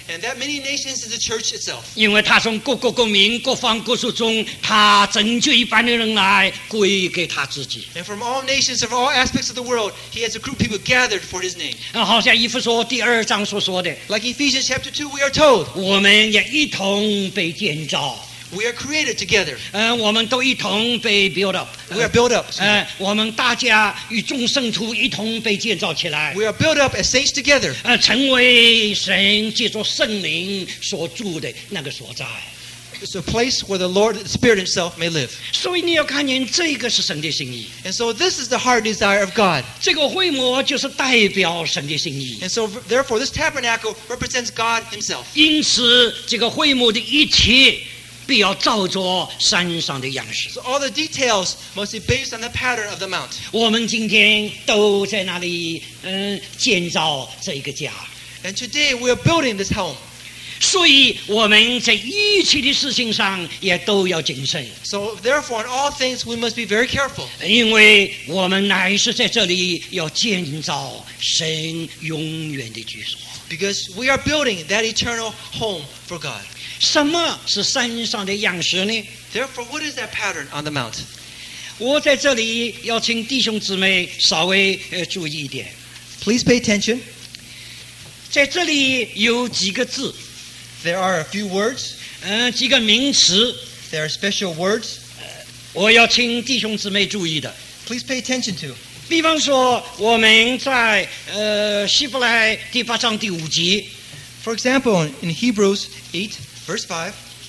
And that many nations is the church itself. 因为他从各国各民、各方各族中，他拯救一般的人来归给他自己。 And from all nations of all aspects of the world, he has a group of people gathered for his name. 啊，好像以弗所第二章所说的， Like Ephesians chapter two, we are told 我们也一同被建造， we are created together. 呃，我们都一同被 build up， We are built up. 呃，我们大家与众圣徒一同被建造起来， We are built up as saints together. 呃，成为神借着圣灵所住的那个所在。 It's a place where the Lord, the Spirit himself may live. 所以你要看见这个是神的心意， And so this is the heart desire of God. 这个会幕就是代表神的心意。 And so therefore this tabernacle represents God himself. 因此，这个会幕的一切必要照着山上的样式。 So all the details must be based on the pattern of the mount. 我们今天都在那里，嗯，建造这一个家。 And today we are building this home. 所以我们在一切的事情上也都要谨慎， So therefore in all things we must be very careful. 因为我们乃是在这里要建造神永远的居所。 Because we are building that eternal home for God. 什么是山上的样式呢？ Therefore, what is that pattern on the mount? 我在这里要请弟兄姊妹稍微呃注意一点， Please pay attention. 在这里有几个字， There are a few words. 嗯、几个名词， There are special words. 我要请弟兄姊妹注意的。 Please pay attention to. 比方说，我们在呃希伯来第八章第五节， For example, in Hebrews eight, verse five,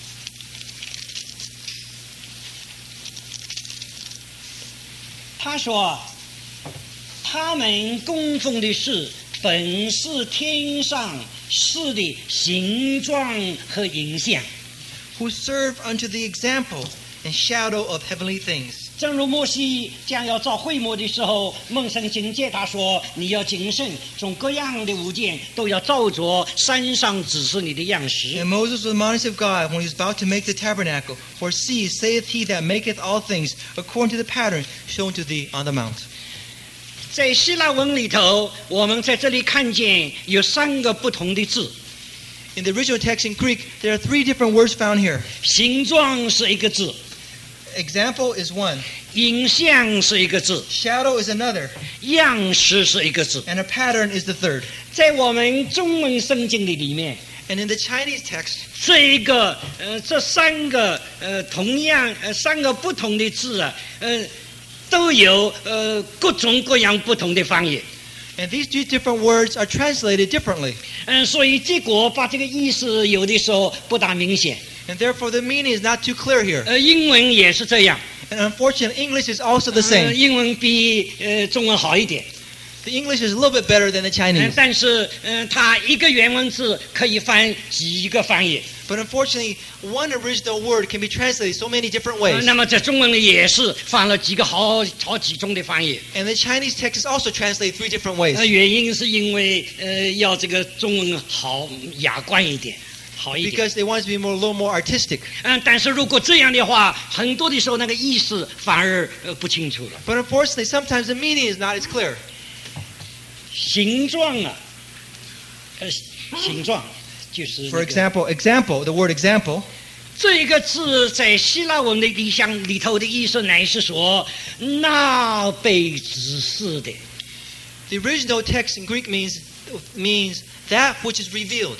他说：“他们供奉的是本是天上事的形状和影像。” who serve unto the example and shadow of heavenly things. 正如摩西将要造会幕的时候，蒙神警戒他说：“你要谨慎，从各样的物件都要照着山上指示你的样式。” And Moses was admonished of God when he was about to make the tabernacle. For see, saith he that maketh all things according to the pattern shown to thee on the mount. 在希腊文里头，我们在这里看见有三个不同的字， In the original text in Greek, there are three different words found here. 形状是一个字， Example is one, 影像是一个字， shadow is another, 样式是一个字。 and a pattern is the third. 在我们中文圣经的里面， And in the Chinese text, 这一个呃这三个呃同样呃三个不同的字啊，呃都有呃各种各样不同的翻译。 and these two different words are translated differently. 嗯，所以结果把这个意思有的时候不大明显。 And therefore the meaning is not too clear here. 呃，英文也是这样。 And unfortunately, English is also the 呃 same. 英文比呃中文好一点。 The English is a little bit better than the 嗯 Chinese. 但是嗯，它一个原文字可以翻几个翻译。 But unfortunately, one original word can be translated so many different 呃 ways. 那么在中文里也是翻了几个好好几种的翻译。 And the Chinese text is also translated three different ways. 呃，原因是因为呃要这个中文好雅观一点，好一点。 Because they want it to be more, a little more artistic. 嗯，但是如果这样的话，很多的时候那个意思反而呃不清楚了。 But unfortunately, sometimes the meaning is not as clear. 形状啊，呃，形状就是、那 For 个 example, example, the word example, 这一个字在希腊文的意象里头的意思乃是说那被指示的。 the original text in Greek means, means that which is revealed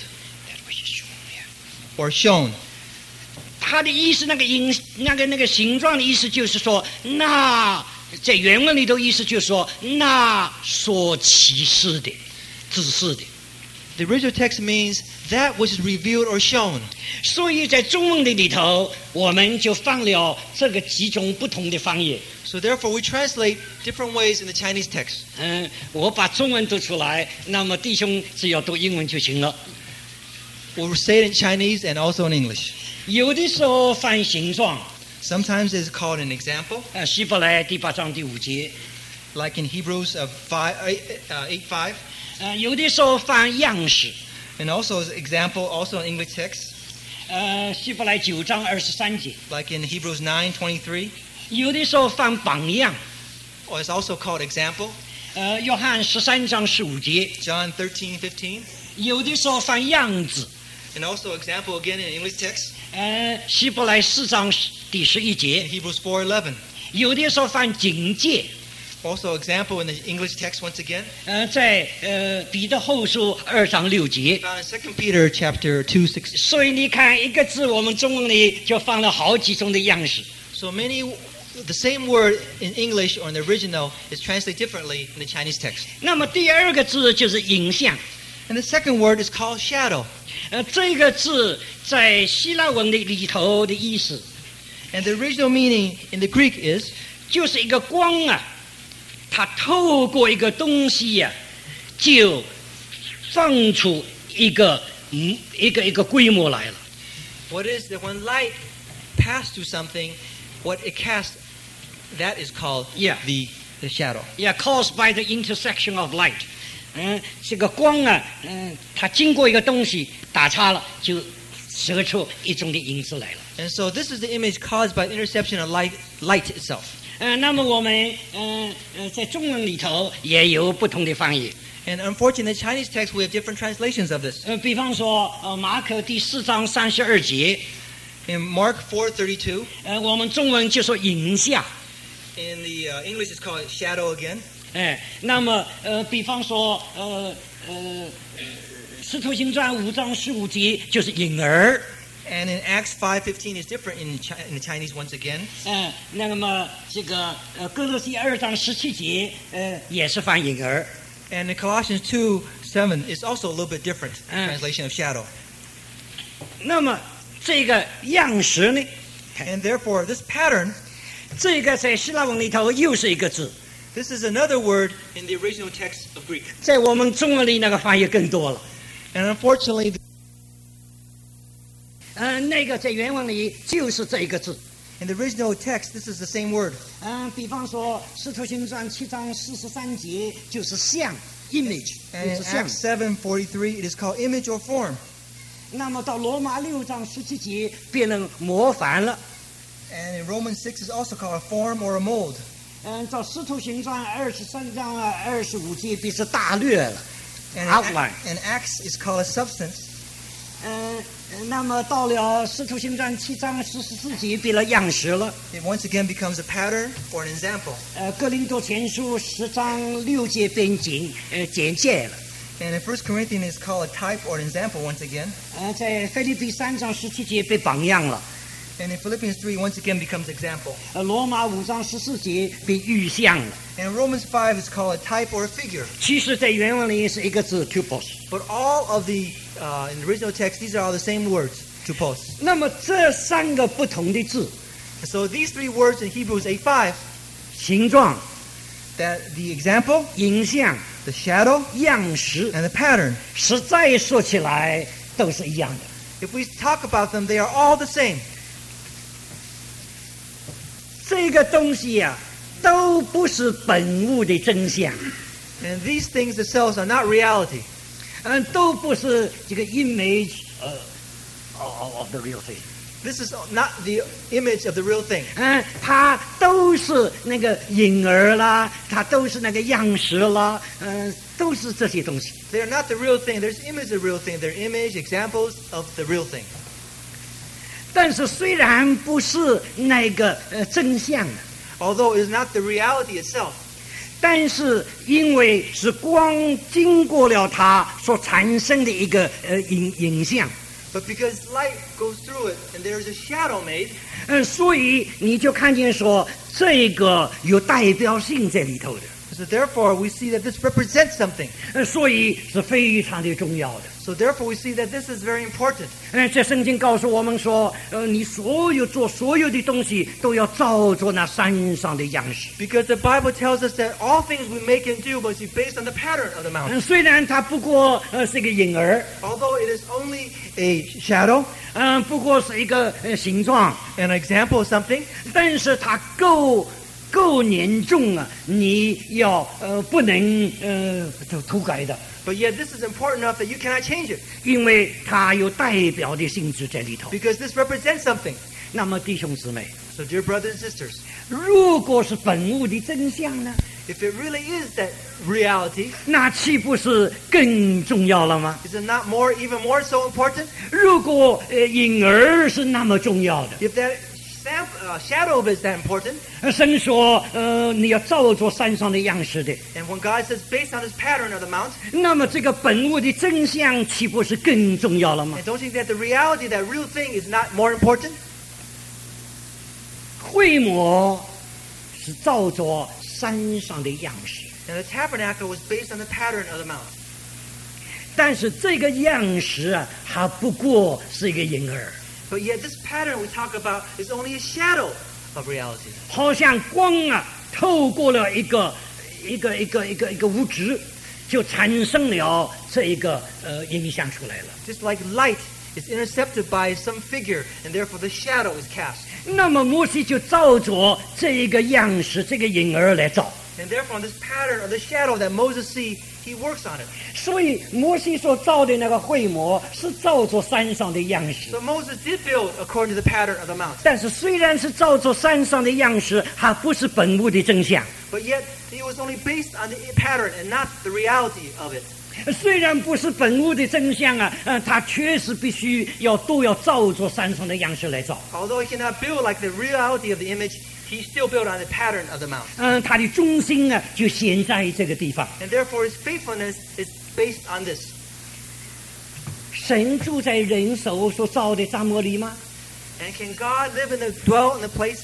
or shown. 它的意思，那个影，那个那个形状的意思就是说，那在原文里头意思就是说，那所启示的、指示的。 The original text means that which is revealed or shown. 所以在中文的里头，我们就放了这个几种不同的翻译。 So therefore, we translate different ways in the Chinese text. 嗯，我把中文读出来，那么弟兄只要读英文就行了。 We'll say it in Chinese and also in English. 有的时候翻形状， Sometimes it's called an example, 呃，希伯来第八章第五节， like in Hebrews of five, eight, uh, eight five, 呃，有的时候翻样式， and also as example, also in English text, 呃，希伯来九章二十三节， like in Hebrews nine twenty-three, 有的时候翻榜样， or it's also called example, 呃，约翰十三章十五节， John thirteen fifteen, 有的时候翻样子， And also example again in English text 呃，希伯来四章第十一 in 节， Hebrews four eleven. 有的时候犯警戒。 Also example in the English text once again 呃，在呃彼得后书二章六节， found in Second Peter chapter two six. 所以你看一个字，我们中文里就放了好几种的样式。 So many, the same word in English or in the original is translated differently in the Chinese text. 那么第二个字就是影像， And the second word is called shadow. 呃，这个字在希腊文的里头的意思 And the original meaning in the Greek is 就是一个光啊，它透过一个东西呀、就放出一个嗯一个一个规模来了。 what is that when light passes through something, what it casts, that is called Yeah. the, the shadow. Yeah, caused by the intersection of light。嗯，这个光啊，嗯，它经过一个东西打叉了，就射出一种的影子来了。 And so this is the image caused by the interception of light, light itself. 嗯，那么我们嗯呃在中文里头也有不同的翻译。 And unfortunately, in the Chinese text, we have different translations of this. 呃，比方说呃马可第四章三十二节， In Mark four thirty-two, 呃，我们中文就说影像。 in the uh, English, it's called shadow again. 哎，那么呃，比方说呃呃，使徒行传五章十五节就是影儿。 And in Acts five fifteen is different in, Chi- in the Chinese once again. 嗯，那么这个呃，哥罗西二章十七节，呃，也是翻影儿。 And in Colossians two seven is also a little bit different Uh. translation of shadow. 那么这个样式呢， And therefore, this pattern, 这个在希腊文里头又是一个字， this is another word in the original text of Greek. 在我们中文里那个翻译更多了。 And unfortunately, 嗯、那个在原文里就是这一个字。 in the original text, this is the same word. 嗯、比方说《使徒行传》七章四十三节就是像 image， And 就 in 是像。 Acts seven forty-three, it is called image or form. 那么到罗马六章十七节变成模范了。 And in Romans six is also called a form or a mold. 嗯，到《使徒行传》二十三章啊二十五节变成大略了。 And in, Outline. Ac- and Acts is called a substance. 嗯，那么到了《使徒行传》七章四十四节变了样式了。 It once again becomes a pattern or an example. 呃，《哥林多前书》十章六节变简呃简介了。 And in First Corinthians, it's called a type or an example once again. 呃，在《腓立比》三章十七节被榜样了。 And in Philippians three, once again becomes example. 呃，《罗马五章十四节被预象了。 And in Romans five, it's called a type or a figure. 其实，在原文里是一个字 tupos。 But all of the, uh, in the original text, these are all the same words, tupos. 那么这三个不同的字， And so these three words in Hebrews eight five, 形状、 that the example, 影像、 the shadow, 样式， and the pattern, 实在说起来都是一样的。 if we talk about them, they are all the same. 这个东西呀、都不是本物的真相， And these things themselves are not reality. 嗯，都不是这个 image 呃 of of the real thing， This is not the image of the real thing. 嗯，它都是那个影儿啦，它都是那个样式啦，嗯，都是这些东西。 They are not the real thing. There's image of the real thing. They're image, examples of the real thing. 但是虽然不是那个呃真相， Although it is not the reality itself. 但是因为是光经过了它所产生的一个呃影影像， But because light goes through it and there is a shadow made, 嗯，所以你就看见说这个有代表性在里头的， so therefore we see that this represents something. 呃，所以是非常的重要的。 So therefore we see that this is very important. 嗯，这圣经告诉我们说，呃，你所有做所有的东西都要照着那山上的样式。 Because the Bible tells us that all things we make and do must be based on the pattern of the mountain. 嗯，虽然它不过呃是一个影儿， Although it is only a shadow, 嗯，不过是一个呃形状， an example of something, 但是它够够严重啊！你要呃不能呃就涂改的， but yet this is important enough that you cannot change it. 因为它有代表的性质在里头。 Because this represents something. 那么弟兄姊妹， So dear brothers and sisters, 如果是本物的真相呢？ If it really is that reality, 那岂不是更重要了吗？ is it not more, even more so important? 如果呃婴儿是那么重要的， If that sam- uh, shadow of it is that important, 呃神说呃你要照着山上的样式的， and when God says based on this pattern of the mount, 那么这个本物的真相岂不是更重要了吗？ and don't you think that the reality, that real thing, is not more important? 会幕是照着山上的样式， And the tabernacle was based on the pattern of the mount. 但是这个样式啊，还不过是一个婴儿， But yet this pattern we talk about is only a shadow of reality. 好像光啊透过了一个一个一个一个一个物质，就产生了这一个呃影响出来了。 Just like light is intercepted by some figure, and therefore the shadow is cast. 那么摩西就照着这一个样式，这个婴儿来照。 And therefore on this pattern of the shadow that Moses sees, he works on it. 所以摩西所造的那个会幕是照着山上的样式， So Moses did build according to the pattern of the mount. 但是虽然是照着山上的样式，还不是本物的真相。 But yet he was only based on the pattern and not the reality of it. 虽然不是本物的真相啊，呃，他确实必须要都要照着山上的样式来造。 Although he cannot build like the reality of the image, he still built on the pattern of the mount. 嗯、他的中心啊就显在这个地方。 And therefore his faithfulness is based on this. 神住在人手所造的帐幕里吗？ And can God live in the dwell in the place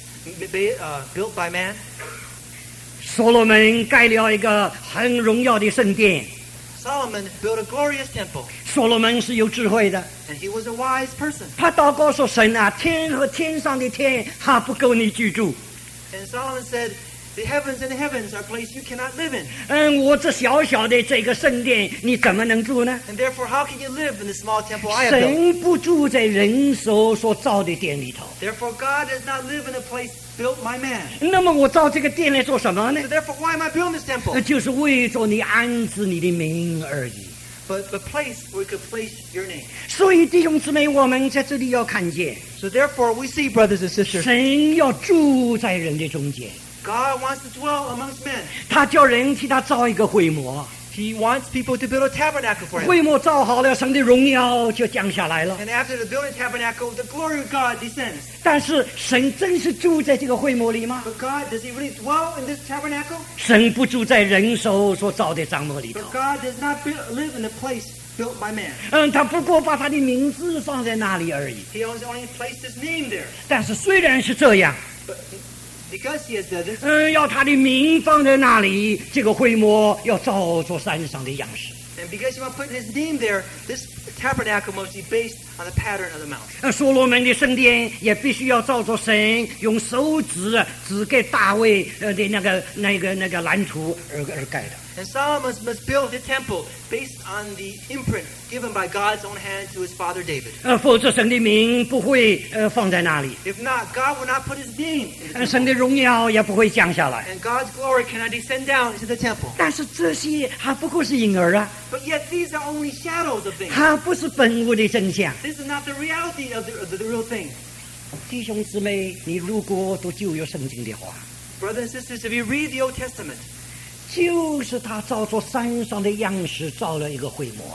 uh, built by man? 所罗门盖了一个很荣耀的圣殿。 Solomon built a glorious temple, 所罗门是有智慧的， and he was a wise person. 他祷告说：“神啊，天和天上的天还不够你居住。 And Solomon said, the heavens and the heavens are a place you cannot live in. 嗯，我这小小的这个圣殿，你怎么能住呢？ And therefore, how can you live in the small temple I have built? 神不住在人手所造的殿里头。 Therefore, God does not live in a place built by man. 那么我造这个殿来做什么呢 So？therefore, why am I building this 呃 temple? 就是为着你安置你的名而已。 But the place where we could place your name. 所以弟兄姊妹，我们在这里要看见， So therefore, we see, brothers and sisters, 神要住在人的中间， God wants to dwell amongst men. 他叫人替他造一个会幕， He wants people to build a tabernacle for him. 会幕造好了，神的荣耀就降下来了。 And after the building tabernacle, the glory of God descends. 但是神真是住在这个会幕里吗？ But God, does he really dwell in this tabernacle? 神不住在人手所造的帐幕里头 But。God does not build, live in a place built by man. 嗯，他不过把他的名字放在那里而已。 He only, only placed his name there. 但是虽然是这样， But because he has done this, 嗯，要他的名放在那里，这个会幕要照着山上的样式。 and because he wants to put his name there, this tabernacle must be based on the pattern of the mount. 呃，所罗门的圣殿也必须要照着神用手指啊指给大卫呃的那个那个那个蓝图而而盖的。 And Solomon must build the temple based on the imprint given by God's own hand to his father David. 呃，否则神的名不会呃放在那里， If not, God will not put his name in 呃， the 神 temple. 的荣耀也不会降下来。 And God's glory cannot descend down into the temple. 但是这些还不过是婴儿啊， But yet these are only shadows of things. 还不是本物的真相。 This is not the reality of the, of the real thing. 弟兄姊妹，你如果读旧约圣经的话， Brothers and sisters, if you read the Old Testament, 就是他照着山上的样式造了一个会幕。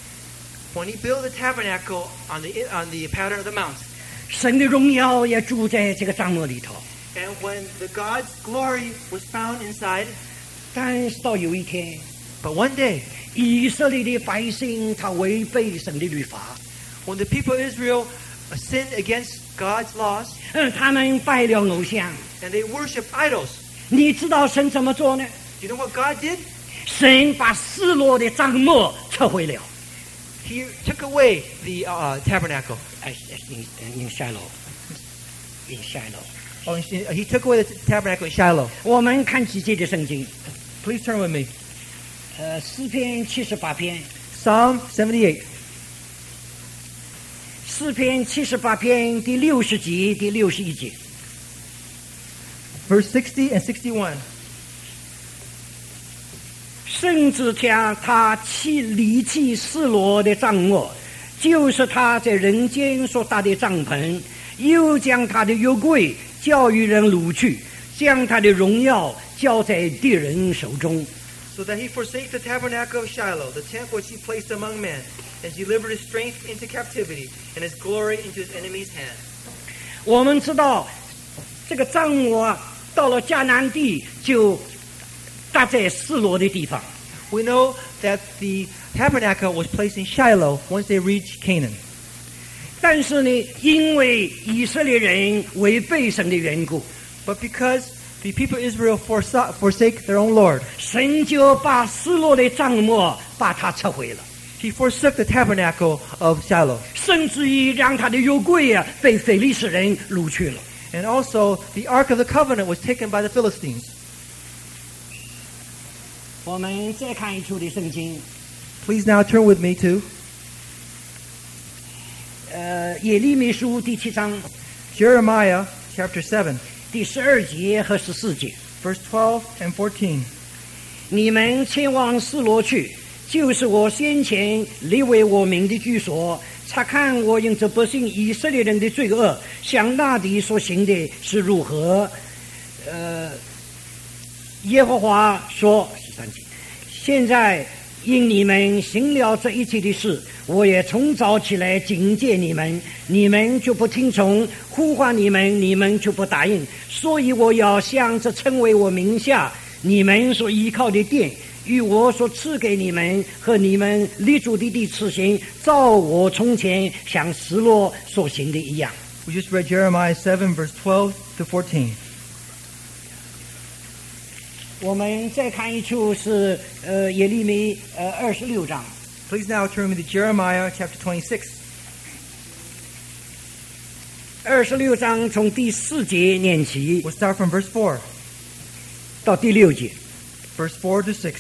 when he built the tabernacle on the, on the pattern of the mount, 神的荣耀也住在这个帐幕里头。 and when the God's glory was found inside, 但是到有一天， but one day, 以色列的百姓他违背神的律法， when the people of Israel sinned against God's laws, 嗯，他们拜了偶像。 and they worshiped idols, 你知道神怎么做呢？ you know what God did? 神把失落的帐幕撤回了。 He took away the uh, tabernacle. 哎，in in Shiloh， in Shiloh。 Oh, he took away the tabernacle in Shiloh. 我们看几节的圣经， Please turn with me. 呃，诗篇七十八篇， Psalm seventy-eight. 诗篇七十八篇第六十节第六十一节。 Verse sixty and sixty-one. 甚至将他弃离弃失落的帐幕，就是他在人间所搭的帐篷，又将他的约柜交与人掳去，将他的荣耀交在敌人手中。 So that he forsake the tabernacle of Shiloh, the tent which he placed among men, and delivered his strength into captivity, and his glory into his enemy's hand. 我们知道，这个帐幕啊，到了迦南地就搭在示罗的地方。 We know that the tabernacle was placed in Shiloh once they reached Canaan. 但是呢，因为以色列人违背神的缘故， But because the people of Israel forsa- forsake their own Lord, 神就把示罗的帐幕把它撤回了， he forsook the tabernacle of Shiloh. 甚至于让他的约柜啊被非利士人掳去了。 And also, the Ark of the Covenant was taken by the Philistines. 我们再看一处的圣经， Please now turn with me to 呃，耶利米书第七章 Jeremiah chapter seven, 第十二节和十四节。 verse twelve and fourteen. 你们前往示罗去，就是我先前立为我名的居所，查看我因这百姓以色列人的罪恶，向那地所行的是如何。呃，耶和华说十三节，现在因你们行了这一切的事，我也从早起来警戒你们，你们就不听从，呼唤你们，你们就不答应，所以我要向这称为我名下你们所依靠的殿，与我所赐给你们和你们立足的地此行，照我从前向示罗所行的一样。 We just read Jeremiah seven, verse twelve to fourteen. 我们再看一处是呃耶利米呃二十六章。 Please now turn me to Jeremiah chapter twenty-six. 二十六章从第四节念起 We'll start from verse four, 到第六节。 verse four to six.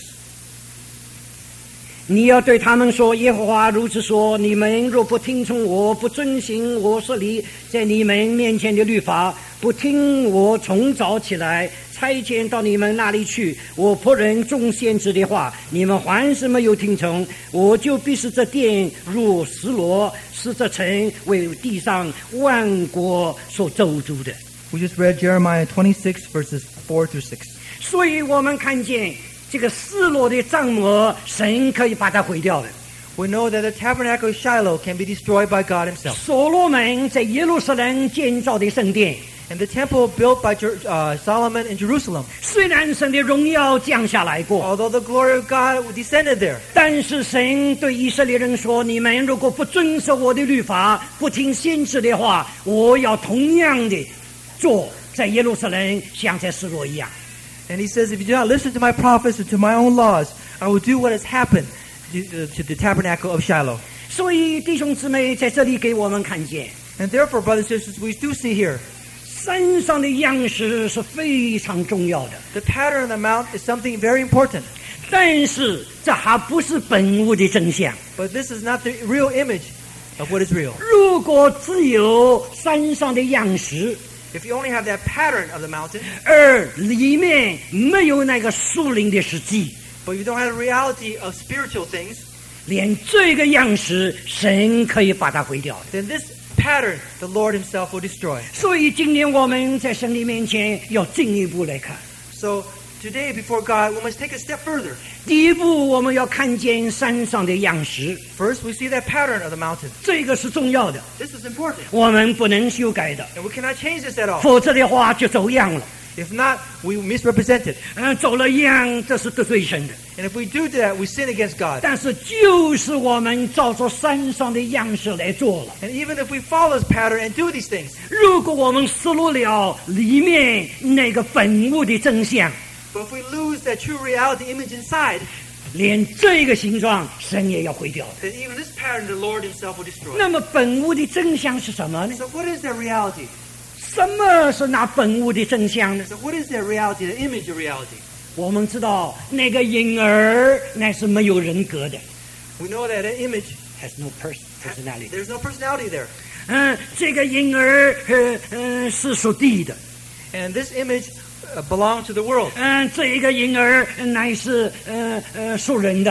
你要对他们说，耶和华如此说：你们若不听从我，不遵行我设立在你们面前的律法，不听我从早起来差遣到你们那里去，我仆人众先知的话，你们还是没有听从，我就必使这殿如示罗，使这城为地上万国所咒诅的。 We just read Jeremiah twenty-six, verses four through six. 所以我们看见这个示罗的帐幕，神可以把它毁掉的。 We know that the tabernacle of Shiloh can be destroyed by God himself. 所罗门在耶路撒冷建造的圣殿， And the temple built by Jer- uh, Solomon in Jerusalem, 虽然神的荣耀降下来过， although the glory of God descended there, 但是神对以色列人说：你们如果不遵守我的律法，不听先知的话，我要同样的做在耶路撒冷，像在示罗一样。 and he says, if you do not listen to my prophets and to my own laws, I will do what has happened to, to the tabernacle of Shiloh. 所以弟兄姊妹在这里给我们看见， And therefore, brothers and sisters, we do see here, 山上的样式是非常重要的， the pattern on the mount is something very important. 但是这还不是本物的真相。 But this is not the real image of what is real. 如果只有山上的样式， If you only have that pattern of the mountain, 而里面没有那个属灵的实际， but you don't have the reality of spiritual things, 连这个样式神可以把它毁掉的。 then this pattern the Lord himself will destroy. 所以今天我们在神的面前要进一步来看。 So today before God, we must take a step further. 第一步，我们要看见山上的样式， First, we see that pattern of the mountain. 这个是重要的， This is important, 我们不能修改的， and we cannot change this at all. 否则的话就走样了。 If not, we misrepresent it. 嗯，走了样，这是得罪神的。 And if we do that, we sin against God. 但是就是我们照着山上的样式来做了。 And even if we follow this pattern and do these things, 如果我们失落了里面那个本物的真相， but if we lose that true reality image inside, 连这个形状神也要毁掉的。 then even this pattern the Lord himself will destroy. 那么本物的真相是什么呢？ So what is that reality? 什么是那本物的真相呢？ So what is that reality, the image of reality? 我们知道那个婴儿乃是没有人格的 We know that an image, ，has no person personality。 there's no personality there. 嗯，这个婴儿呃呃是属地的， And this image uh, belongs to the world. 嗯，这个婴儿乃是呃呃属人的。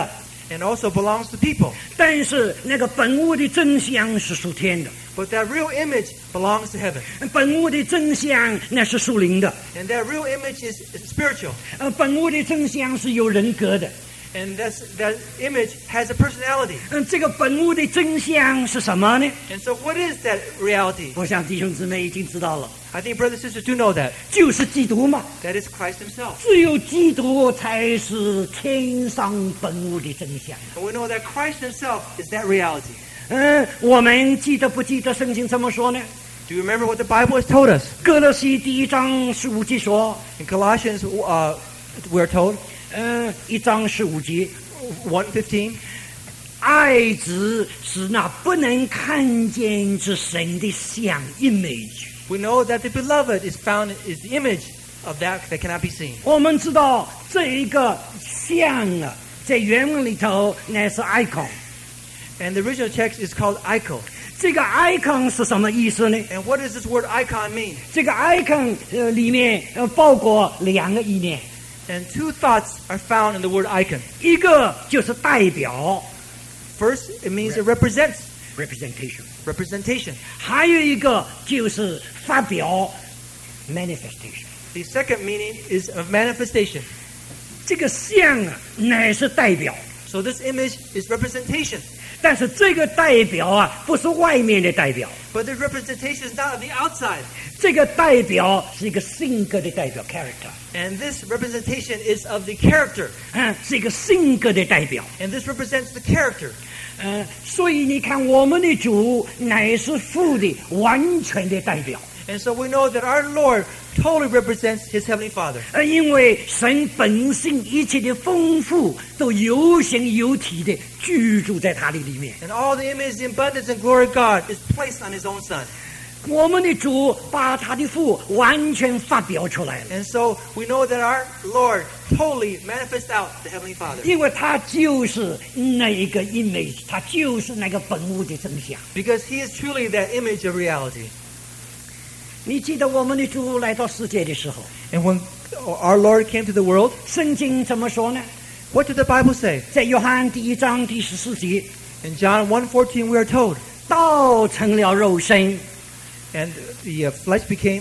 and also belongs to people. 但是那个本物的真相是属天的， But that real image belongs to heaven. 本物的真相那是属灵的， And that real image is, is spiritual. 呃，本物的真相是有人格的。 And that's, that image has a personality. 嗯，这个本物的真相是什么呢？ And so what is that reality? 我想弟兄姊妹已经知道了， I think brothers and sisters do know that. 就是基督嘛。 That is Christ himself. 只有基督才是天上本物的真相。 And we know that Christ himself is that reality. 嗯，我们记得不记得圣经怎么说呢？ Do you remember what the Bible has told us? 哥罗西第一章十五节说， In Colossians, uh, we're told, 嗯，一章十五节， one fifteen, 爱子是那不能看见之神的像 image。 we know that the beloved is found is the image of that that cannot be seen. 我们知道这一个像啊，在原文里头乃是 icon。 And the original text is called icon. 这个 icon 是什么意思呢？ And what does this word icon mean? 这个 icon 呃里面呃包括两个意念， And two thoughts are found in the word icon. 一个就是代表 First, it means it represents representation， representation. 还有一个就是发表 manifestation。 The second meaning is of manifestation. 这个像啊乃是代表， So this image is representation. 但是这个代表啊不是外面的代表， But the representation is not of the outside. 这个代表是一个性格的代表 character， And this representation is of the character. 嗯，是一个性格的代表。 And this represents the character. 嗯，所以你看，我们的主乃是父的完全的代表。 And so we know that our Lord totally represents his heavenly Father. 呃，因为神本性一切的丰富都有形有体的居住在他的里面。 And all the image, the abundance, and glory of God is placed on his own Son. 我们的主把他的父完全发表出来了， And so we know that our Lord totally manifests out the heavenly Father. 因为他就是那一个 image， 他就是那个本物的真相。 Because he is truly that image of reality. 你记得我们的主来到世界的时候， And when our Lord came to the world, 圣经怎么说呢？ what did the Bible say? 在约翰第一章第十四节， In John one fourteen, we are told, 道成了肉身， and the uh, flesh became,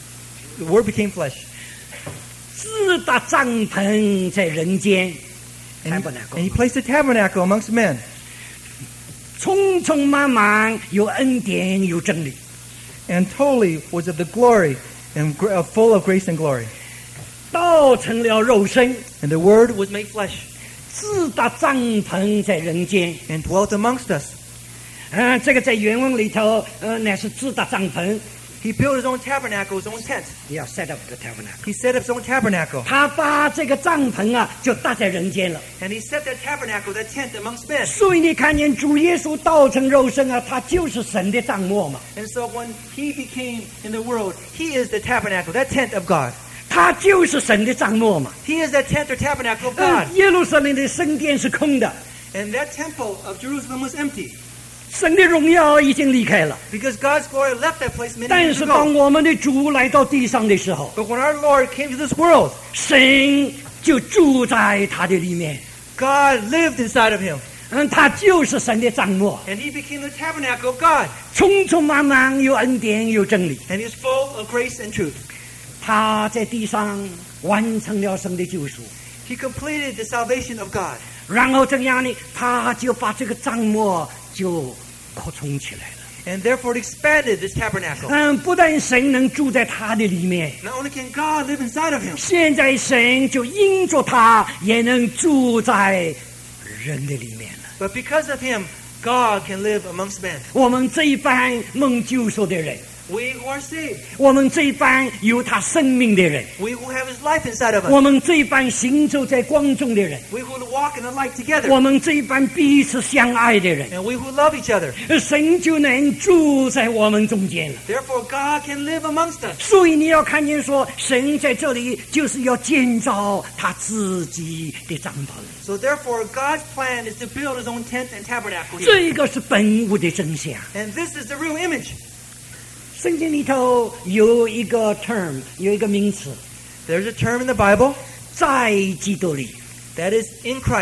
the Word became flesh. 自打帐篷在人间， And he, tabernacle and he placed a tabernacle amongst men. 匆匆忙忙有恩典有真理， And totally was of the glory and gr- uh, full of grace and glory. 道成了肉身， And the Word was made flesh 自打帐篷在人间。 and dwelt amongst us. 嗯、这个在原文里头，呃，乃是自打帐篷。 He built his own tabernacle, his own tent. 要 set up the tabernacle。 He set up his own tabernacle. 他把这个帐篷啊，就搭在人间了。 And he set that tabernacle, that tent amongst men. 所以你看见主耶稣道成肉身啊，他就是神的帐幕嘛， And so when he became in the world, he is the tabernacle, that tent of God. 他就是神的帐幕嘛。 He is that tent or tabernacle of 嗯 God. 耶路撒冷的圣殿是空的， And that temple of Jerusalem was empty 神的荣耀已经离开了。 because God's glory left that place many 但 years 是当 ago. 我们的主来到地上的时候， But when our Lord came to this world, 神就住在他的里面。 God lived inside of him. 嗯，他就是神的帐幕， And he became the tabernacle of God. 匆匆忙忙有恩典有真理。 And he is full of grace and truth. 他在地上完成了神的救赎， He completed the salvation of God. 然后怎样呢？他就把这个帐幕就扩充起来了。 And therefore it expanded this tabernacle. 嗯，不但神能住在他的里面， Not only can God live inside of him, 现在神就因着他也能住在人的里面了。 but because of him, God can live amongst men. 我们这一班蒙救赎的人， We who are saved, 我们这一班有他生命的人， we who have his life inside of us, 我们这一班行走在光中的人， we who walk in the light together, 我们这一班彼此相爱的人， and we who love each other. 神就能住在我们中间了。 Therefore, God can live amongst us. 所以你要看见说，神在这里就是要建造他自己的帐篷， So therefore, God's plan is to build his own tent and tabernacle here. 这个是本物的真相。 And this is the real image. 圣经里头有一个 term， 有一个名词， There's a term in the Bible 在基督里。 that is in Christ.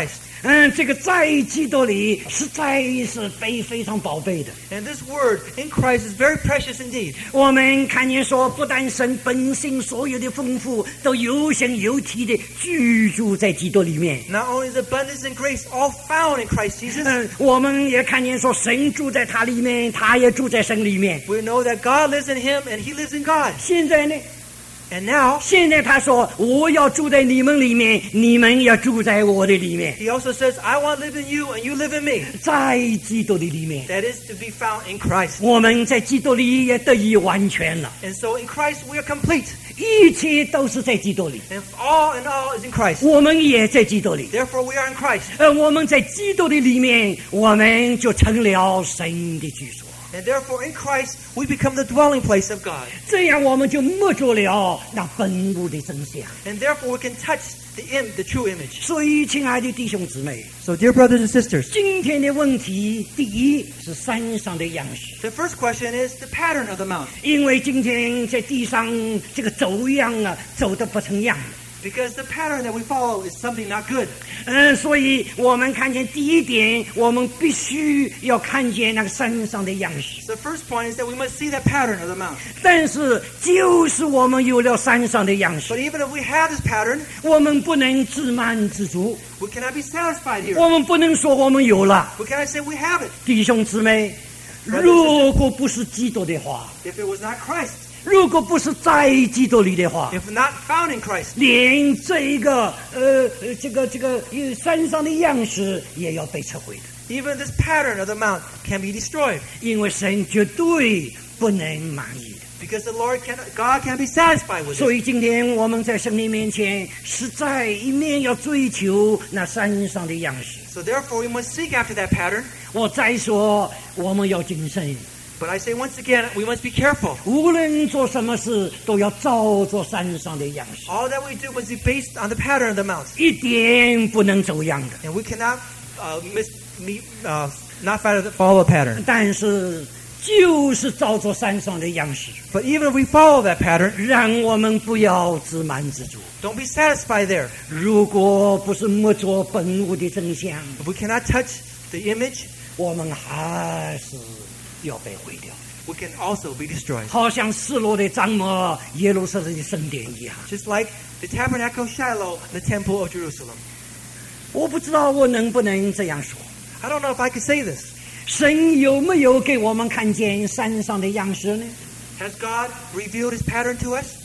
嗯，这个在基督里实在是非非常宝贝的。 And this word in Christ is very precious indeed. 我们看见说，不但神本性所有的丰富都有形有体的居住在基督里面。 Not only is abundance and grace all found in Christ Jesus. 嗯，我们也看见说，神住在他里面，他也住在神里面。 We know that God lives in him and he lives in God. 现在呢？ And now, 现在他说，我要住在你们里面，你们要住在我的里面。 he also says, I want to live in you and you live in me. 在基督的里面， That is to be found in Christ. 我们在基督里也得以完全了。 And so in Christ we are complete. 一切都是在基督里， And all in all is in Christ. 我们也在基督里。 Therefore we are in Christ. 而我们在基督的里面，我们就成了神的居所。 And therefore in Christ we become the dwelling place of God. 这样我们就摸着了那本物的真相。 And therefore we can touch the, im- the true image. 所以，亲爱的弟兄姊妹， So dear brothers and sisters, 今天的问题，第一是山上的样式， the first question is the pattern of the mount. 因为今天在地上这个走样啊，走得不成样。 Because the pattern that we follow is something not good. 嗯，所以我们看见第一点，我们必须要看见那个山上的样式。 So the first point is that we must see that pattern of the mount. 但是，就是我们有了山上的样式， But even if we have this pattern, 我们不能自满自足， we cannot be satisfied here. 我们不能说我们有了。 We cannot say we have it. 弟兄姊妹，如果不是基督的话， If it was not Christ, 如果不是在基督里的话， if not found in Christ, 连这个呃呃这个这个呃山上的样式也要被摧毁的， even this pattern of the mount can be destroyed. 因为神绝对不能满意的。 Because the Lord can, God can't be satisfied with 所 it. 以今天我们在神的面前，实在一面要追求那山上的样式。 So therefore we must seek after that pattern. 我再说，我们要谨慎， But I say once again, we must be careful. 无论做什么事，都要照着山上的样式， All that we do must be based on the pattern of the mount. 一点不能走样的。 And we cannot uh, miss, meet, uh, not follow the pattern. 但是，就是照着山上的样式， But even if we follow that pattern, 让我们不要自满自足。 don't be satisfied there. 如果不是摸着本物的真相， If we cannot touch the image, 我们还是要被毁掉， we can also be destroyed. 好像失落的帐幕耶路撒冷的圣殿一样。 Just like the tabernacle of Shiloh, the temple of Jerusalem. 我不知道我能不能这样说。 I don't know if I could say this. 神有没有给我们看见山上的样式呢？ Has God revealed his pattern to us?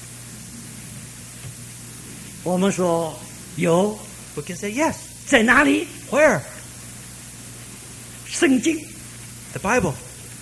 我们说有， We can say yes. 在哪里？ Where? 圣经， The Bible,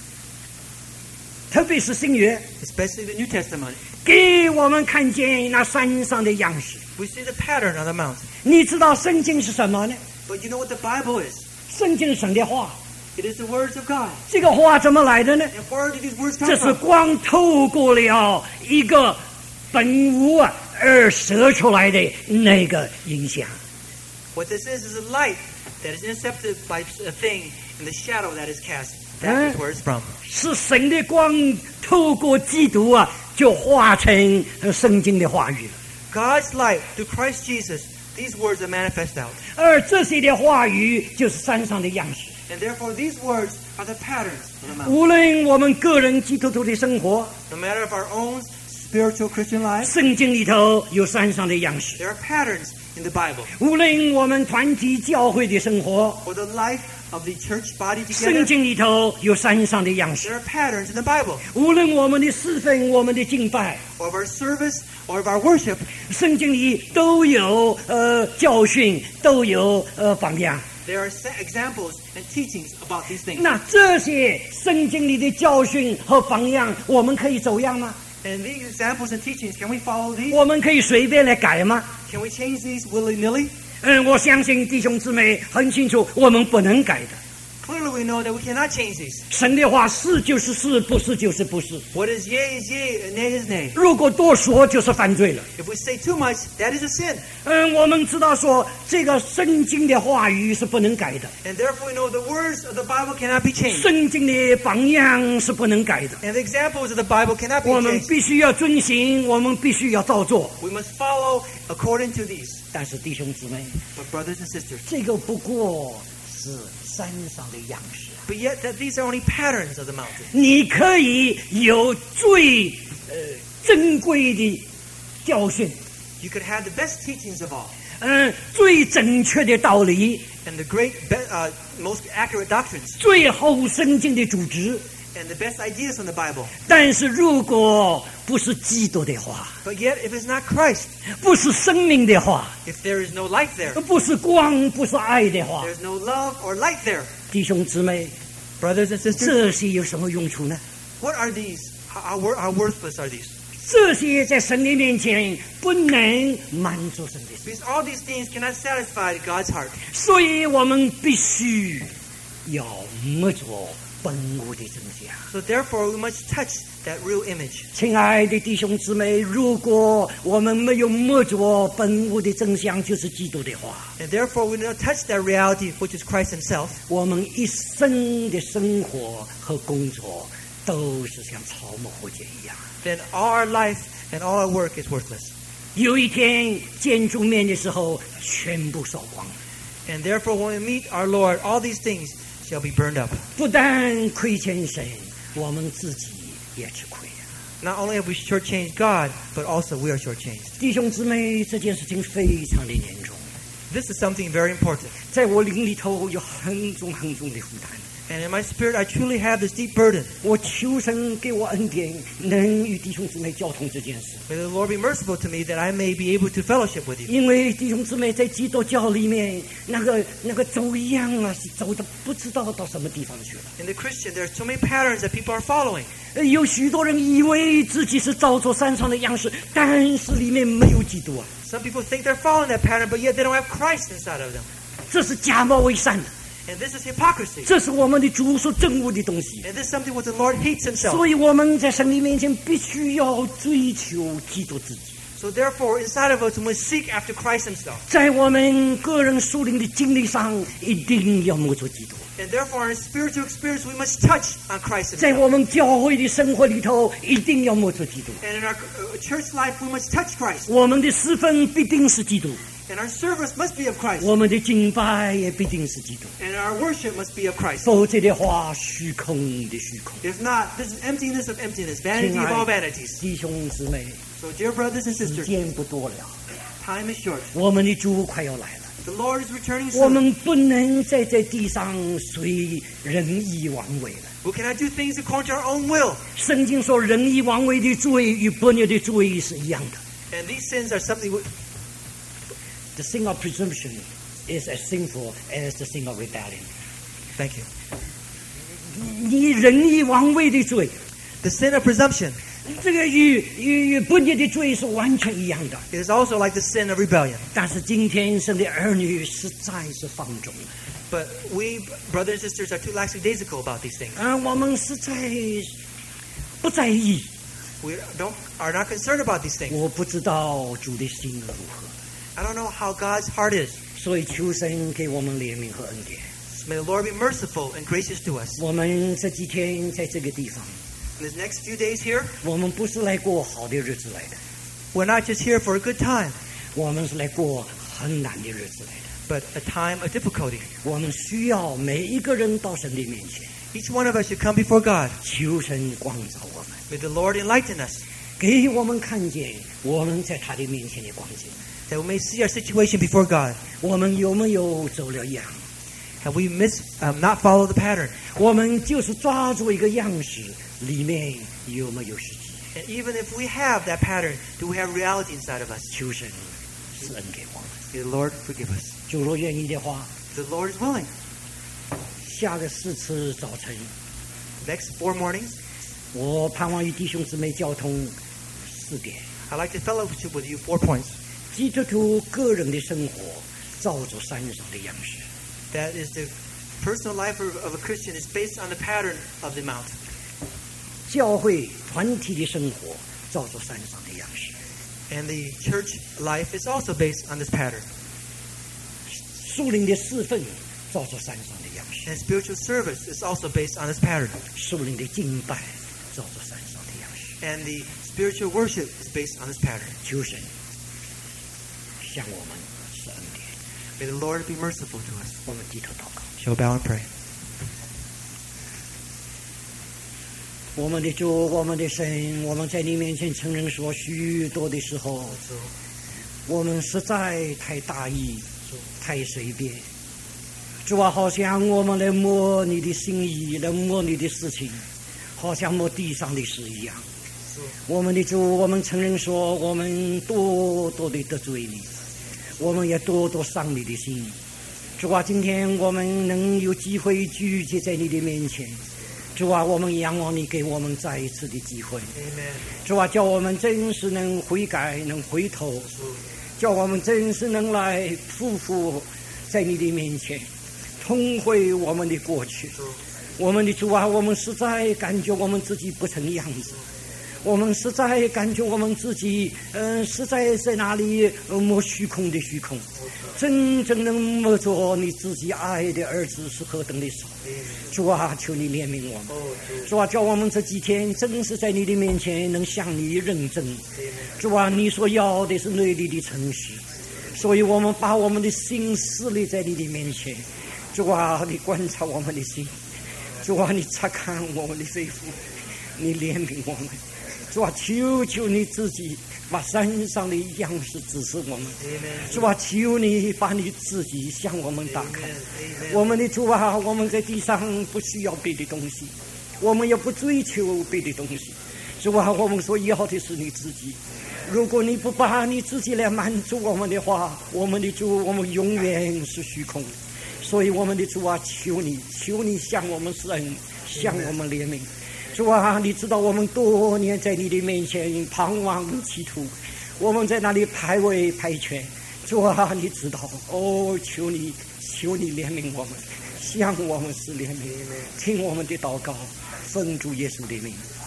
特别是新约， especially the New Testament. 给我们看见那山上的样式。 We see the pattern on the mount. 你知道圣经是什么呢？ But you know what the Bible is? 圣经是神的话， It is the words of God. 这个话怎么来的呢？ And where did these words 这 come 是 from? 光透过了一个本物啊而射出来的那个影响。 What this is is a light that is intercepted by a thing in the shadow that is cast. Huh? That is where it's from. 是神的光透过基督啊，就化成呃圣经的话语了。 God's light through Christ Jesus, these words are manifest out. 而这些的话语就是山上的样式。 And therefore these words are the patterns of the mount. 无论我们个人基督徒的生活， No matter of our own spiritual Christian lives, 圣经里头有山上的样式； there are patterns in the Bible. 无论我们团体教会的生活， For the life of the church body 圣 together, 经里头有山上的样式； there are patterns in the Bible. 无论我们的侍奉、我们的敬拜， Or of our service, or of our worship, 圣经里都有呃教训，都有呃榜样。 there are se- examples and teachings about these things. 那这些圣经里的教训和榜样，我们可以走样吗？ And these examples and teachings, can we follow these? 我们可以随便来改吗？ Can we change these willy-nilly? 嗯，我相信弟兄姊妹很清楚，我们不能改的。 Clearly we we know that we cannot change these. 神的话是就是是，不是就是不是。 What is yea is yea, and nay is nay. 如果多说就是犯罪了。 If we say too much, that is a sin. 嗯，我们知道说这个圣经的话语是不能改的， And therefore we know the words of the Bible cannot be changed. 圣经的榜样是不能改的。 And the examples of the Bible cannot be 我们 changed. 必须要遵行，我们必须要照做。 We must follow according to these. 但是弟兄姊妹， But brothers and sisters, 这个不过是山上的样式。 but yet that these are only patterns of the mountain. 你可以有最呃珍贵的教训， You could have the best teachings of all, 嗯，最正确的道理， and the great, be, uh, most accurate doctrines, 最后圣经的主旨。 and the best ideas from the Bible. 但是如果不是基督的话， But yet, if it's not Christ, 不是生命的话， if there is no light there, 不是光，不是爱的话， there's no love or light there, 弟兄姊妹， brothers and sisters, 这些有什么用处呢？ what are these? How, how, how worthless are these? 这些在神的面前不能满足神的心， Because all these things cannot satisfy God's heart. 所以我们必须要摸着本物的真相。 So therefore, we must touch that real image. 亲爱的弟兄姊妹，如果我们没有摸着本物的真相，就是基督的话， And therefore, we do not touch that reality, which is Christ himself. 我们一生的生活和工作都是像草木火箭一样。 Then all our life and all our work is worthless. 有一天见主面的时候，全部烧光， And therefore, when we meet our Lord, all these things shall be burned up. 不但亏欠神，我们自己也吃亏。 Not only have we shortchanged God, but also we are shortchanged. 弟兄姊妹，这件事情非常的严重， This is something very important. 在我灵里头有很重很重的负担。 And in my spirit, I truly have this deep burden. 我求神给我恩典，能与弟兄姊妹交通这件事。 May the Lord be merciful to me that I may be able to fellowship with you. 因为弟兄姊妹在基督教里面，那个那个走一样啊，是走的不知道到什么地方去了。 In the Christian, there are so many patterns that people are following. 呃有许多人以为自己是照着山上的样式，但是里面没有基督啊， Some people think they're following that pattern, but yet they don't have Christ inside of them. 这是假冒为善的， And this is hypocrisy. 这是我们的主所憎恶的东西。 And this is something what the Lord hates himself. 所以我们在神的面前必须要追求基督自己。 So therefore, inside of us, we must seek after Christ himself. 在我们个人属灵的经历上，一定要摸着基督； And therefore, in spiritual experience, we must touch on Christ 在 himself. 我们教会的生活里头，一定要摸着基督。 And in our uh, church life, we must touch Christ. 我们的侍奉必定是基督， And our service must be of Christ. 我们的敬拜也必定是基督。 And our worship must be of Christ. 否则的话，虚空的虚空。 If not, this is emptiness of emptiness, vanity of all vanities. 弟兄姊妹， So, dear brothers and 时 sisters, 间不多了， time is short. 我们的主快要来了。 The Lord is returning 我 soon. 们不能再在地上随人意妄为了。 We cannot do things according to our own will. 圣经说，人意妄为的罪与不义的罪是一样的。 And these sins are something... We, The sin of presumption is as sinful as the sin of rebellion. thank you. 你人意妄为的罪， The sin of presumption 这个与与与不义的罪是完全一样的。 is also like the sin of rebellion. 但是今天生的儿女实在是放纵了， But we, brothers and sisters, are too lackadaisical about these things. 啊，我们实在不在意。 We don't are not concerned about these things. 我不知道主的心如何， I don't know how God's heart is. 所以求神给我们怜悯和恩典。 May the Lord be merciful and gracious to us. 我们这几天在这个地方， In these next few days here, 我们不是来过好的日子来的， we're not just here for a good time, 我们是来过很难的日子来的。 but a time of difficulty. 我们需要每一个人到神的面前， Each one of us should come before God. 求神光照我们， May the Lord enlighten us, 给我们看见我们在他的面前的光景。 that we may see our situation before God. 我们有没有走了样？ Have we miss, um, not followed the pattern? 我们就是抓住一个样式，里面有没有实际？ And even if we have that pattern, do we have reality inside of us? 求神施恩给我们。 May the Lord forgive us. 主若愿意的话， The Lord is willing. 下个四次早晨， Next four mornings, 我盼望与弟兄姊妹交通四点。 I'd like to fellowship with you four points. 基督徒个人的生活，照着山上的样式。 That is to personal life of, of a Christian is based on the pattern of the mountain. 教会团体的生活照着山上的样式， And the church life is also based on this pattern. 属灵的侍奉照着山上的样式， And spiritual service is also based on this pattern. 属灵的敬拜照着山上的样式。 And the spiritual worship is based on this pattern. 求神向我们施恩典， May the Lord be merciful to us. 我们低头祷告。 Shall we bow and pray. 我们的主，我们的神，我们在你面前承认说，许多的时候，我们实在太大意，太随便。主啊，好像我们来摸你的心意，来摸你的事情，好像摸地上的事一样。我们的主，我们承认说，我们多多的得罪你，我们也多多伤你的心。主啊，今天我们能有机会聚集在你的面前。主啊，我们仰望你给我们再一次的机会。主啊，叫我们真是能悔改，能回头，叫我们真是能来匍匐在你的面前，痛悔我们的过去。我们的主啊，我们实在感觉我们自己不成样子，我们实在感觉我们自己，嗯、呃，实在在那里摸虚空的虚空，真正能摸着你自己爱的儿子是何等的少。主啊，求你怜悯我们。主啊，叫我们这几天真是在你的面前能向你认真。主啊，你所要的是内里的诚实，所以我们把我们的心撕裂在你的面前。主啊，你观察我们的心。主啊，你察看我们的肺腑，你怜悯我们。主啊，求求你自己把山上的样式指示我们。主啊，求你把你自己向我们打开。我们的主啊，我们在地上不需要别的东西，我们也不追求别的东西。主啊，我们所要的是你自己。如果你不把你自己来满足我们的话，我们的主，我们永远是虚空。所以我们的主啊，求你，求你向我们施恩，向我们怜悯。主啊，你知道我们多年在你的面前盼望祈祷，我们在那里排位排拳。主啊，你知道，哦，求你，求你怜悯我们，向我们施怜悯，听我们的祷告，奉主耶稣的名。